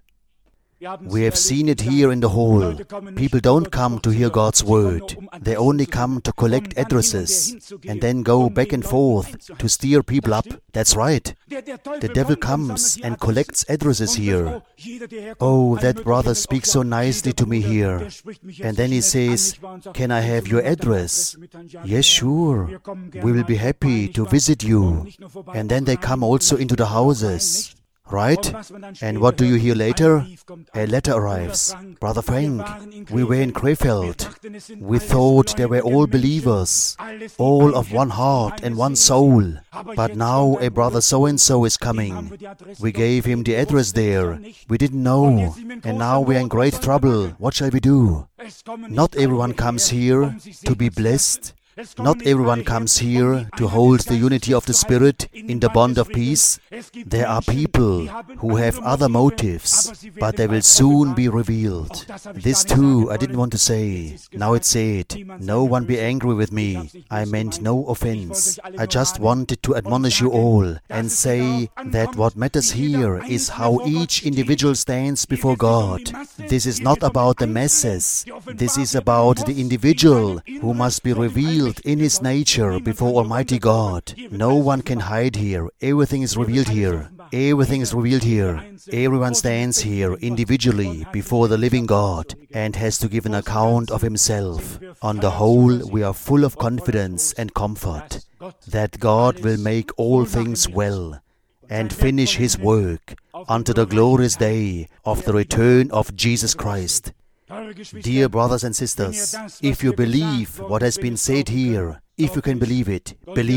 Speaker 1: We have seen it here in the hall. People don't come to hear God's word. They only come to collect addresses and then go back and forth to stir people up. That's right. The devil comes and collects addresses here. "Oh, that brother speaks so nicely to me here." And then he says, "Can I have your address?" "Yes, sure. We will be happy to visit you." And then they come also into the houses. Right? And what do you hear later? A letter arrives. "Brother Frank, we were in Krefeld. We thought they were all believers, all of one heart and one soul. But now a brother so-and-so is coming. We gave him the address there. We didn't know. And now we're in great trouble. What shall we do?" Not everyone comes here to be blessed. Not everyone comes here to hold the unity of the Spirit in the bond of peace. There are people who have other motives, but they will soon be revealed. This too I didn't want to say. Now it's said. No one be angry with me. I meant no offense. I just wanted to admonish you all and say that what matters here is how each individual stands before God. This is not about the masses. This is about the individual who must be revealed in his nature before Almighty God. No one can hide here. Everything is revealed here. Everything is revealed here. Everyone stands here individually before the living God and has to give an account of himself. On the whole, we are full of confidence and comfort that God will make all things well and finish His work unto the glorious day of the return of Jesus Christ. Dear brothers and sisters, if you believe what has been said here, if you can believe it,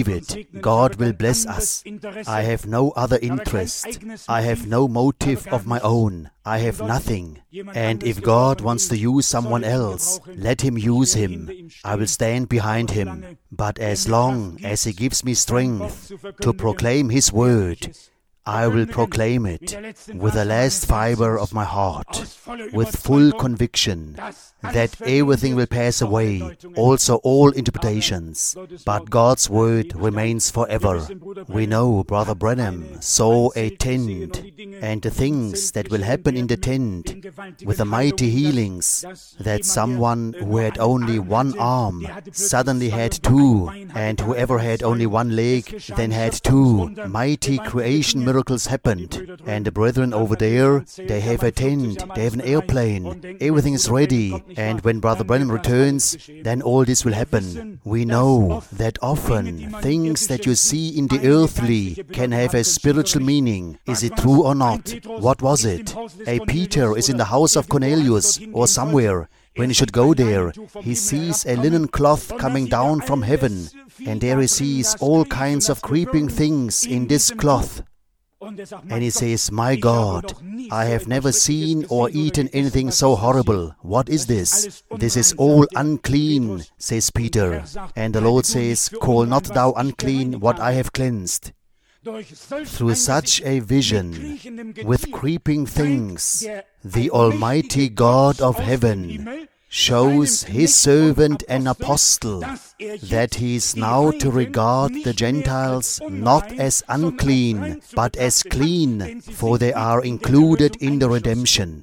Speaker 1: God will bless us. I have no other interest. I have no motive of my own. I have nothing. And if God wants to use someone else, let Him use him. I will stand behind him. But as long as He gives me strength to proclaim His word, I will proclaim it with the last fiber of my heart, with full conviction that everything will pass away, also all interpretations, but God's word remains forever. We know Brother Branham saw a tent and the things that will happen in the tent with the mighty healings, that someone who had only one arm suddenly had two, and whoever had only one leg then had two. Mighty creation miracles happened. And the brethren over there, they have a tent, they have an airplane, everything is ready. And when Brother Branham returns, then all this will happen. We know that often things that you see in the earthly can have a spiritual meaning. Is it true or not? What was it? A Peter is in the house of Cornelius or somewhere. When he should go there, he sees a linen cloth coming down from heaven, and there he sees all kinds of creeping things in this cloth. And he says, "My God, I have never seen or eaten anything so horrible. What is this? This is all unclean," says Peter. And the Lord says, "Call not thou unclean what I have cleansed." Through such a vision, with creeping things, the Almighty God of heaven shows His servant and apostle that He is now to regard the Gentiles not as unclean, but as clean, for they are included in the redemption.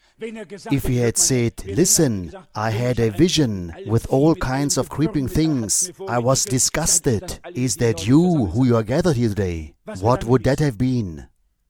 Speaker 1: If He had said, "Listen, I had a vision with all kinds of creeping things. I was disgusted. Is that you who are gathered here today?" What would that have been?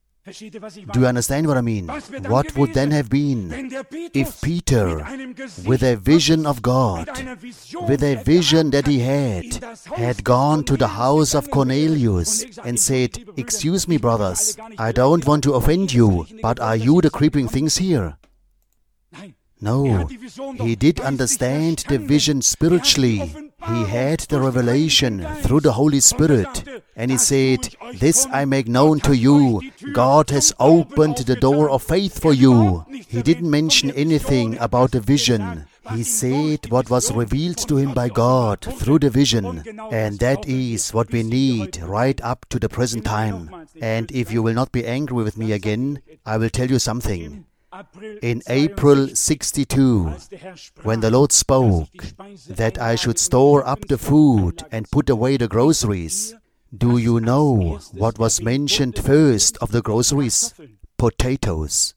Speaker 1: Do you understand what I mean? What would then have been if Peter, with a vision of God, with a vision that he had gone to the house of Cornelius and said, "Excuse me, brothers, I don't want to offend you, but are you the creeping things here?" No, he did understand the vision spiritually. He had the revelation through the Holy Spirit, and he said, "This I make known to you. God has opened the door of faith for you." He didn't mention anything about the vision. He said what was revealed to him by God through the vision, and that is what we need right up to the present time. And if you will not be angry with me again, I will tell you something. In April 62, when the Lord spoke that I should store up the food and put away the groceries, do you know what was mentioned first of the groceries? Potatoes.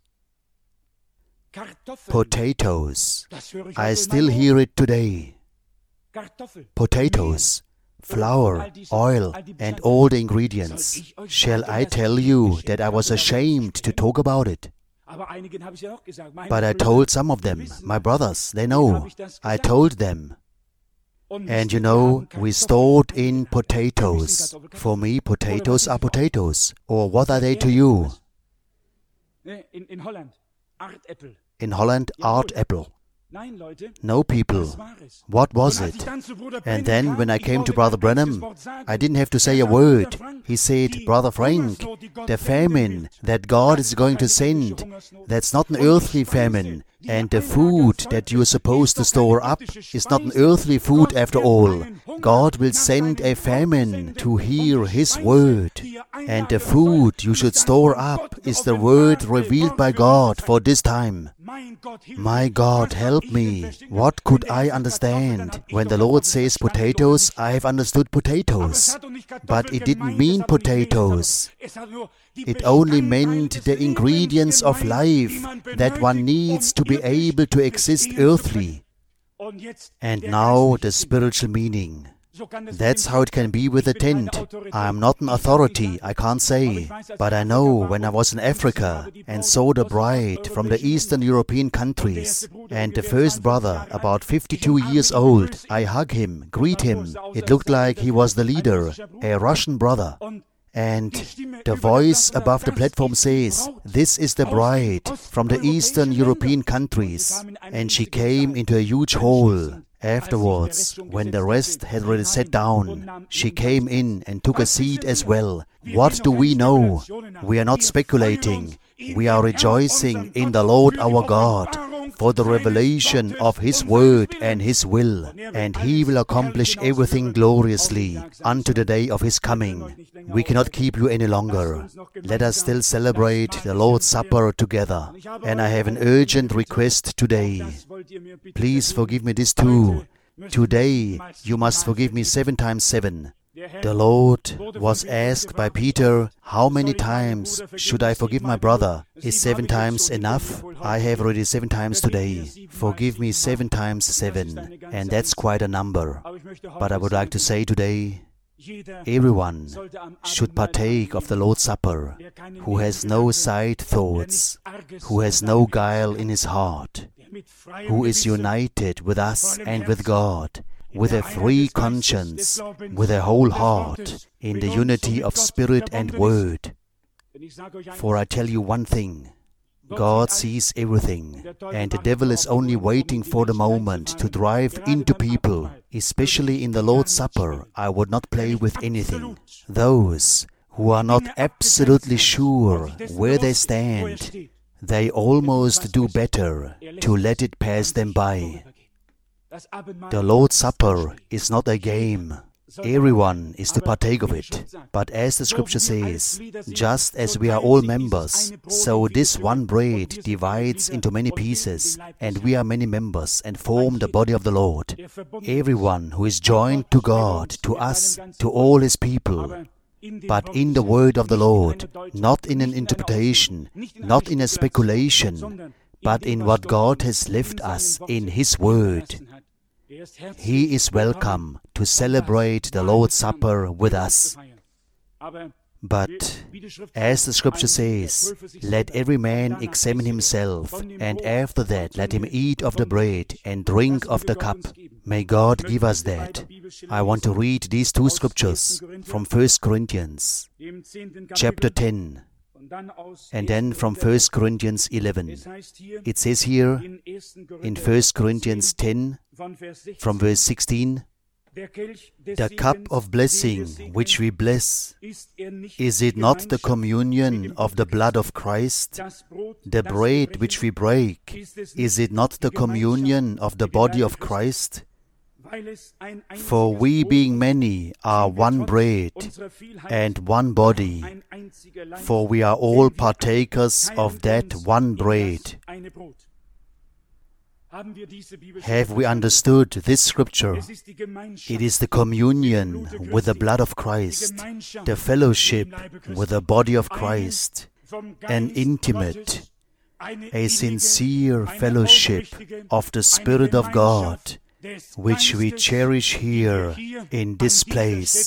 Speaker 1: Potatoes. I still hear it today. Potatoes, flour, oil, and all the ingredients. Shall I tell you that I was ashamed to talk about it? But I told some of them, my brothers, they know. I told them. And you know, we stored in potatoes. For me, potatoes are potatoes. Or what are they to you? In Holland, aardappel. No, people. What was it? And then when I came to Brother Branham, I didn't have to say a word. He said, "Brother Frank, the famine that God is going to send, that's not an earthly famine. And the food that you are supposed to store up is not an earthly food after all. God will send a famine to hear His word. And the food you should store up is the word revealed by God for this time." My God, help me. What could I understand? When the Lord says potatoes, I have understood potatoes. But it didn't mean potatoes. It only meant the ingredients of life that one needs to be able to exist earthly. And now the spiritual meaning. That's how it can be with a tent. I am not an authority, I can't say. But I know when I was in Africa and saw the bride from the Eastern European countries, and the first brother, about 52 years old, I hug him, greet him. It looked like he was the leader, a Russian brother. And the voice above the platform says, "This is the bride from the Eastern European countries." And she came into a huge hall. Afterwards, when the rest had already sat down, she came in and took a seat as well. What do we know? We are not speculating. We are rejoicing in the Lord our God for the revelation of His word and His will, and He will accomplish everything gloriously unto the day of His coming. We cannot keep you any longer. Let us still celebrate the Lord's Supper together. And I have an urgent request today. Please forgive me this too. Today you must forgive me 7 times 7. The Lord was asked by Peter, "How many times should I forgive my brother? Is 7 times enough? I have already 7 times today. Forgive me 7 times 7. And that's quite a number. But I would like to say today, everyone should partake of the Lord's Supper, who has no side thoughts, who has no guile in his heart, who is united with us and with God, with a free conscience, with a whole heart, in the unity of spirit and word. For I tell you one thing, God sees everything, and the devil is only waiting for the moment to drive into people. Especially in the Lord's Supper, I would not play with anything. Those who are not absolutely sure where they stand, they almost do better to let it pass them by. The Lord's Supper is not a game. Everyone is to partake of it. But as the Scripture says, just as we are all members, so this one bread divides into many pieces, and we are many members and form the body of the Lord. Everyone who is joined to God, to us, to all His people, but in the word of the Lord, not in an interpretation, not in a speculation, but in what God has left us in His word. He is welcome to celebrate the Lord's Supper with us. But, as the Scripture says, let every man examine himself, and after that let him eat of the bread and drink of the cup. May God give us that. I want to read these 2 scriptures from 1 Corinthians, chapter 10, and then from 1 Corinthians 11. It says here in 1 Corinthians 10, from verse 16, The cup of blessing which we bless, is it not the communion of the blood of Christ? The bread which we break, is it not the communion of the body of Christ? For we being many are one bread and one body, for we are all partakers of that one bread. Have we understood this scripture? It is the communion with the blood of Christ, the fellowship with the body of Christ, an intimate, a sincere fellowship of the Spirit of God, which we cherish here in this place.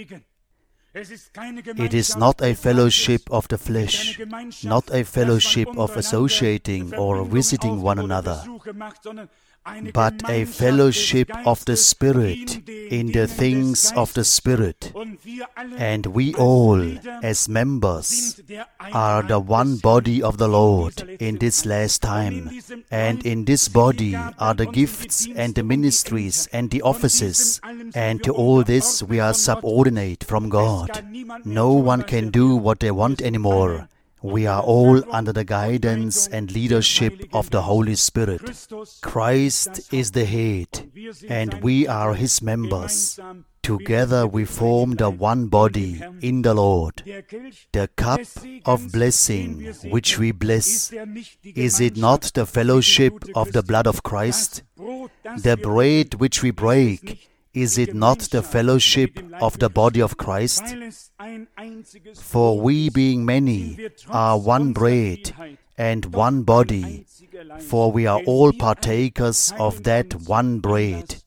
Speaker 1: It is not a fellowship of the flesh, not a fellowship of associating or visiting one another, but a fellowship of the Spirit in the things of the Spirit. And we all, as members, are the one body of the Lord in this last time. And in this body are the gifts and the ministries and the offices. And to all this we are subordinate from God. No one can do what they want anymore. We are all under the guidance and leadership of the Holy Spirit. Christ is the head, and we are His members. Together we form the one body in the Lord. The cup of blessing which we bless, is it not the fellowship of the blood of Christ? The bread which we break, is it not the fellowship of the body of Christ? For we being many are one bread and one body, for we are all partakers of that one bread.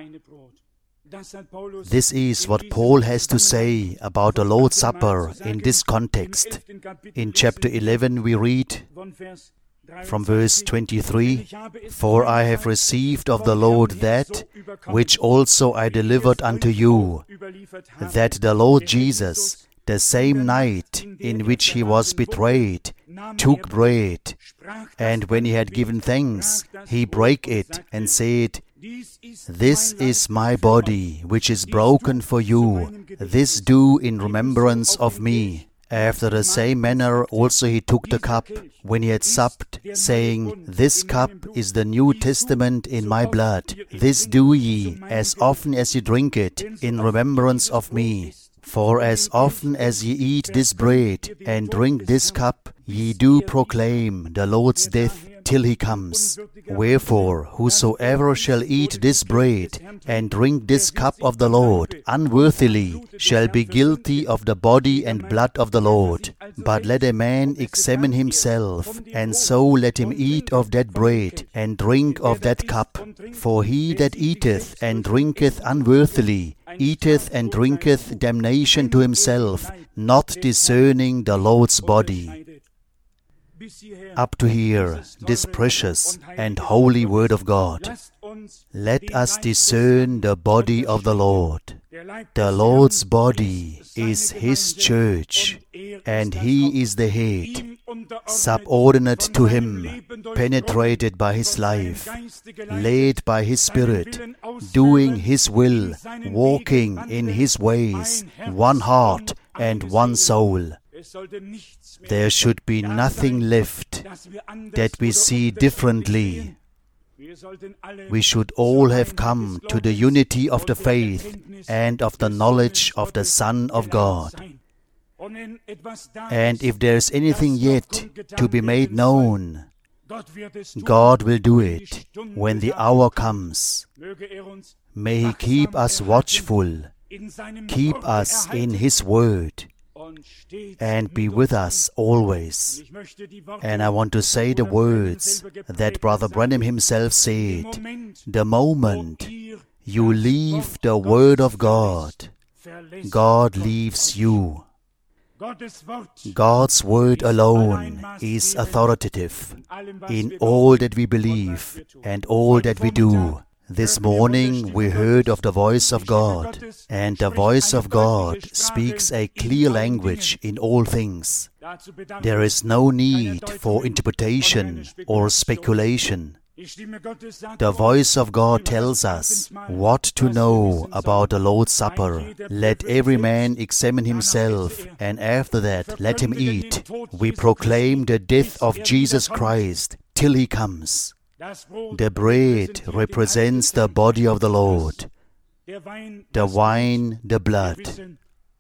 Speaker 1: This is what Paul has to say about the Lord's Supper in this context. In chapter 11 we read from verse 23, For I have received of the Lord that which also I delivered unto you, that the Lord Jesus, the same night in which He was betrayed, took bread, and when He had given thanks, He brake it, and said, This is my body, which is broken for you. This do in remembrance of me. After the same manner also He took the cup, when He had supped, saying, This cup is the New Testament in my blood. This do ye, as often as ye drink it, in remembrance of me. For as often as ye eat this bread, and drink this cup, ye do proclaim the Lord's death till He comes. Wherefore, whosoever shall eat this bread, and drink this cup of the Lord unworthily, shall be guilty of the body and blood of the Lord. But let a man examine himself, and so let him eat of that bread, and drink of that cup. For he that eateth and drinketh unworthily, eateth and drinketh damnation to himself, not discerning the Lord's body. Up to here, this precious and holy Word of God. Let us discern the body of the Lord. The Lord's body is His church, and He is the head, subordinate to Him, penetrated by His life, led by His Spirit, doing His will, walking in His ways, one heart and one soul. There should be nothing left that we see differently. We should all have come to the unity of the faith and of the knowledge of the Son of God. And if there is anything yet to be made known, God will do it when the hour comes. May He keep us watchful, keep us in His Word, and be with us always. And I want to say the words that Brother Branham himself said. The moment you leave the Word of God, God leaves you. God's Word alone is authoritative in all that we believe and all that we do. This morning we heard of the voice of God, and the voice of God speaks a clear language in all things. There is no need for interpretation or speculation. The voice of God tells us what to know about the Lord's Supper. Let every man examine himself, and after that let him eat. We proclaim the death of Jesus Christ till He comes. The bread represents the body of the Lord, the wine, the blood.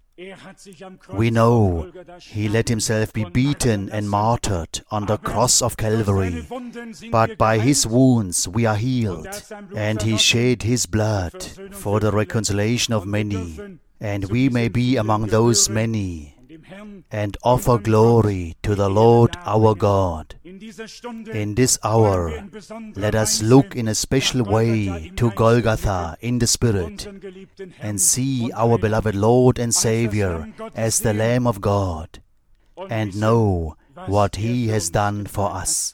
Speaker 1: We know He let Himself be beaten and martyred on the cross of Calvary, but by His wounds we are healed, and He shed His blood for the reconciliation of many, and we may be among those many, and offer glory to the Lord our God. In this hour, let us look in a special way to Golgotha in the Spirit and see our beloved Lord and Savior as the Lamb of God and know what He has done for us.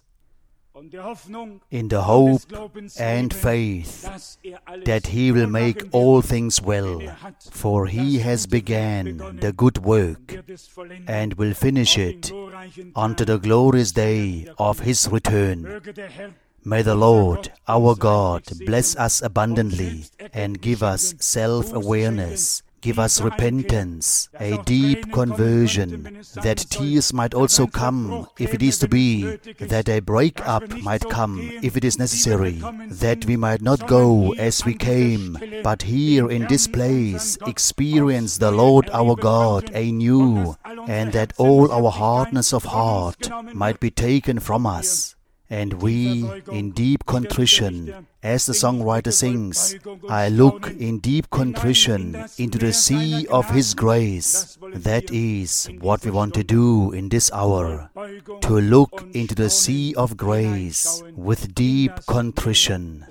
Speaker 1: In the hope and faith that He will make all things well, for He has began the good work and will finish it unto the glorious day of His return. May the Lord, our God, bless us abundantly and give us self-awareness, give us repentance, a deep conversion, that tears might also come if it is to be, that a break-up might come if it is necessary, that we might not go as we came, but here in this place experience the Lord our God anew, and that all our hardness of heart might be taken from us. And we, in deep contrition, as the songwriter sings, I look in deep contrition into the sea of His grace. That is what we want to do in this hour, to look into the sea of grace with deep contrition.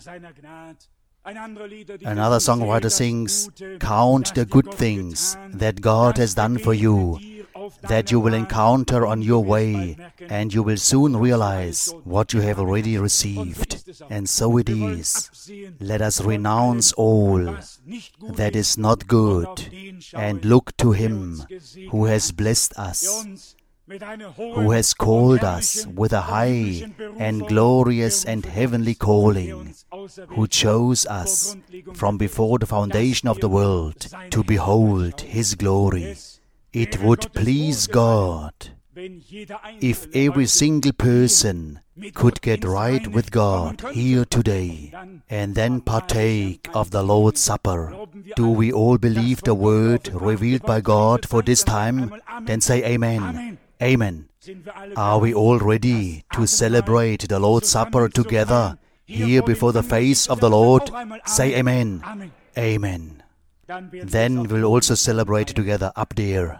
Speaker 1: Another songwriter sings, count the good things that God has done for you, that you will encounter on your way, and you will soon realize what you have already received. And so it is. Let us renounce all that is not good and look to Him who has blessed us, who has called us with a high and glorious and heavenly calling, who chose us from before the foundation of the world to behold His glory. It would please God if every single person could get right with God here today and then partake of the Lord's Supper. Do we all believe the word revealed by God for this time? Then say Amen. Amen. Are we all ready to celebrate the Lord's Supper together here before the face of the Lord? Say Amen. Amen. Then we'll also celebrate together up there.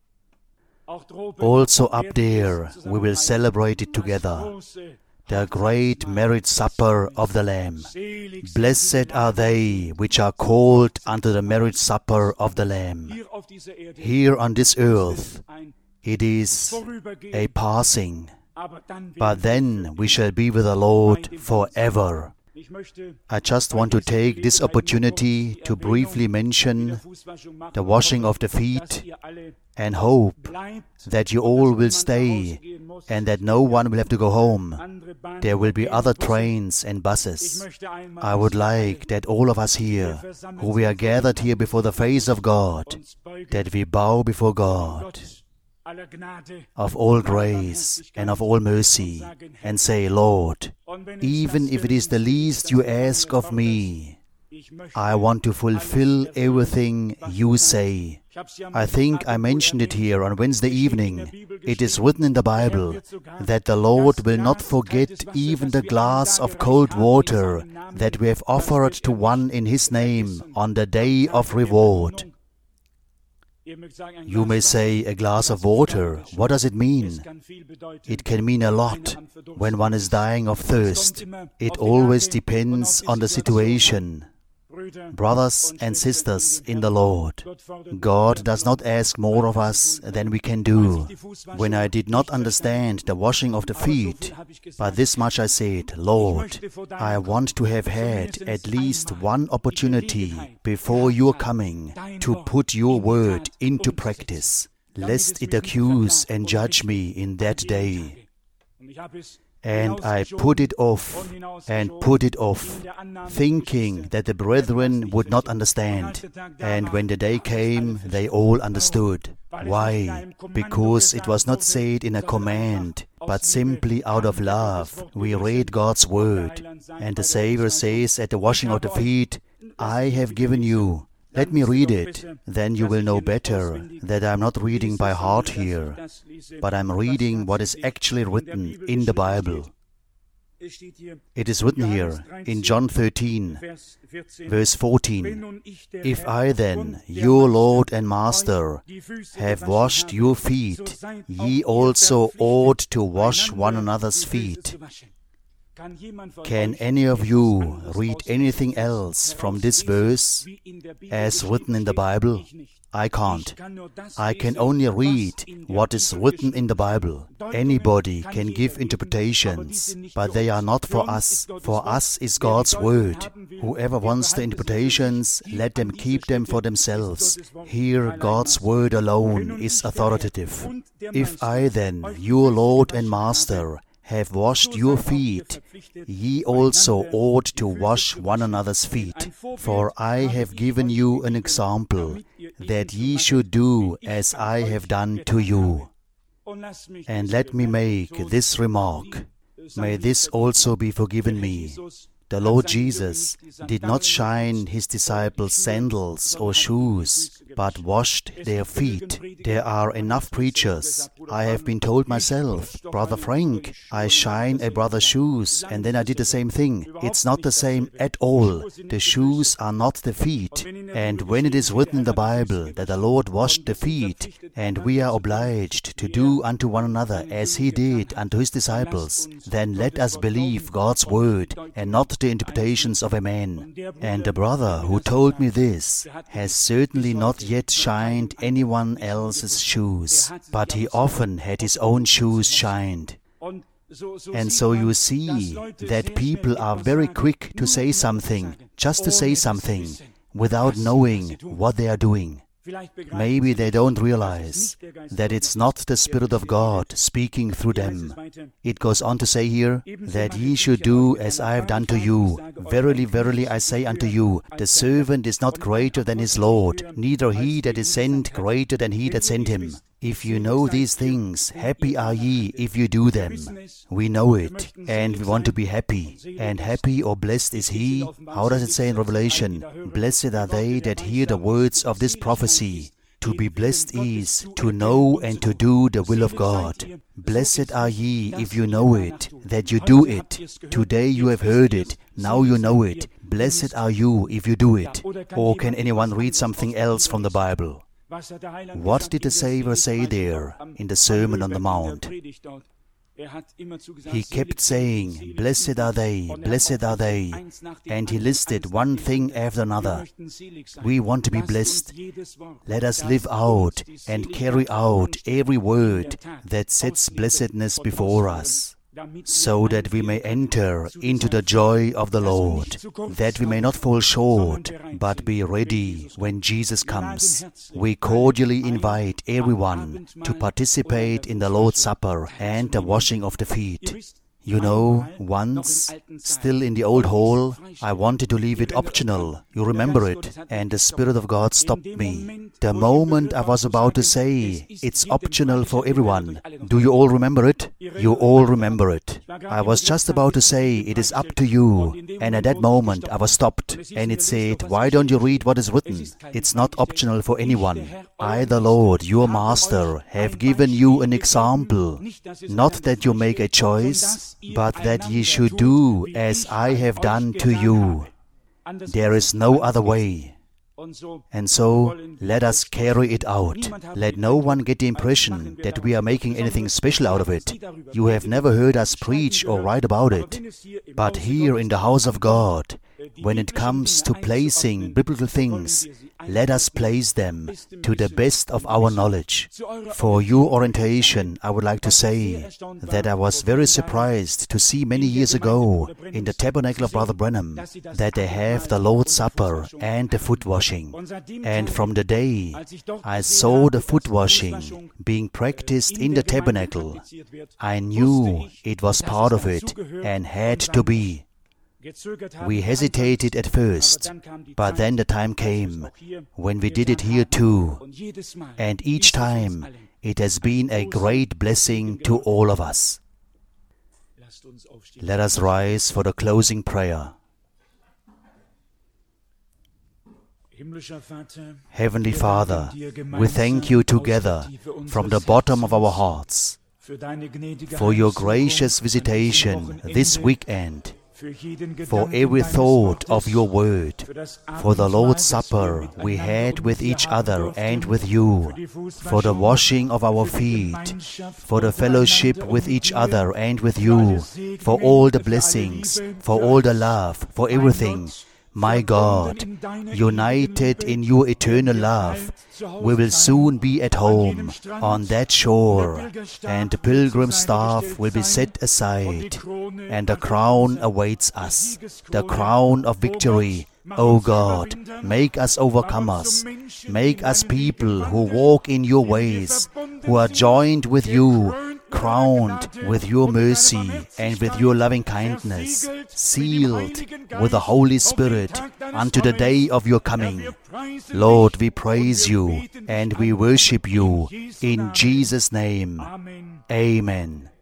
Speaker 1: Also up there we will celebrate it together, the great marriage supper of the Lamb. Blessed are they which are called unto the marriage supper of the Lamb. Here on this earth it is a passing, but then we shall be with the Lord forever. I just want to take this opportunity to briefly mention the washing of the feet and hope that you all will stay and that no one will have to go home. There will be other trains and buses. I would like that all of us here, who we are gathered here before the face of God, that we bow before God of all grace and of all mercy, and say, Lord, even if it is the least you ask of me, I want to fulfill everything you say. I think I mentioned it here on Wednesday evening. It is written in the Bible that the Lord will not forget even the glass of cold water that we have offered to one in His name on the day of reward. You may say, a glass of water, what does it mean? It can mean a lot when one is dying of thirst. It always depends on the situation. Brothers and sisters in the Lord, God does not ask more of us than we can do. When I did not understand the washing of the feet, by this much I said, Lord, I want to have had at least one opportunity before your coming to put your word into practice, lest it accuse and judge me in that day. And I put it off and put it off, thinking that the brethren would not understand. And when the day came, they all understood. Why? Because it was not said in a command, but simply out of love. We read God's word. And the Savior says at the washing of the feet, I have given you. Let me read it, then you will know better that I am not reading by heart here, but I am reading what is actually written in the Bible. It is written here in John 13, verse 14, If I then, your Lord and Master, have washed your feet, ye also ought to wash one another's feet. Can any of you read anything else from this verse as written in the Bible? I can't. I can only read what is written in the Bible. Anybody can give interpretations, but they are not for us. For us is God's word. Whoever wants the interpretations, let them keep them for themselves. Here God's word alone is authoritative. If I then, your Lord and Master, have washed your feet, ye also ought to wash one another's feet. For I have given you an example, that ye should do as I have done to you. And let me make this remark. May this also be forgiven me. The Lord Jesus did not shine His disciples sandals or shoes, but washed their feet. There are enough preachers. I have been told myself, Brother Frank, I shine a brother's shoes, and then I did the same thing. It's not the same at all. The shoes are not the feet. And when it is written in the Bible that the Lord washed the feet, and we are obliged to do unto one another as He did unto His disciples, then let us believe God's word and not the interpretations of a man. And the brother who told me this has certainly not yet shined anyone else's shoes, but he often had his own shoes shined. And so you see that people are very quick to say something, just to say something, without knowing what they are doing. Maybe they don't realize that it's not the Spirit of God speaking through them. It goes on to say here, that ye should do as I have done to you. Verily, verily, I say unto you, the servant is not greater than his Lord, neither he that is sent greater than he that sent him. If you know these things, happy are ye if you do them. We know it, and we want to be happy. And happy or blessed is he. How does it say in Revelation? Blessed are they that hear the words of this prophecy. To be blessed is to know and to do the will of God. Blessed are ye if you know it, that you do it. Today you have heard it, now you know it. Blessed are you if you do it. Or can anyone read something else from the Bible? What did the Savior say there in the Sermon on the Mount? He kept saying, blessed are they, and he listed one thing after another. We want to be blessed. Let us live out and carry out every word that sets blessedness before us, so that we may enter into the joy of the Lord, that we may not fall short, but be ready when Jesus comes. We cordially invite everyone to participate in the Lord's Supper and the washing of the feet. You know, once, still in the old hall, I wanted to leave it optional. You remember it. And the Spirit of God stopped me. The moment I was about to say, it's optional for everyone. Do you all remember it? You all remember it. I was just about to say, it is up to you. And at that moment, I was stopped. And it said, why don't you read what is written? It's not optional for anyone. I, the Lord, your Master, have given you an example. Not that you make a choice, but that ye should do as I have done to you. There is no other way. And so, let us carry it out. Let no one get the impression that we are making anything special out of it. You have never heard us preach or write about it. But here in the house of God, When it comes to placing biblical things, let us place them to the best of our knowledge. For your orientation, I would like to say that I was very surprised to see many years ago in the Tabernacle of Brother Branham that they have the Lord's Supper and the foot washing. And from the day I saw the foot washing being practiced in the tabernacle, I knew it was part of it and had to be. We hesitated at first, but then the time came when we did it here too, and each time it has been a great blessing to all of us. Let us rise for the closing prayer. Heavenly Father, we thank you together from the bottom of our hearts for your gracious visitation this weekend, for every thought of your word, for the Lord's Supper we had with each other and with you, for the washing of our feet, for the fellowship with each other and with you, for all the blessings, for all the love, for everything. My God, united in your eternal love, we will soon be at home on that shore, and the pilgrim staff will be set aside, and the crown awaits us, the crown of victory. O God, make us overcomers, make us people who walk in your ways, who are joined with you, crowned with your mercy and with your loving kindness, sealed with the Holy Spirit unto the day of your coming. Lord, we praise you and we worship you in Jesus' name. Amen.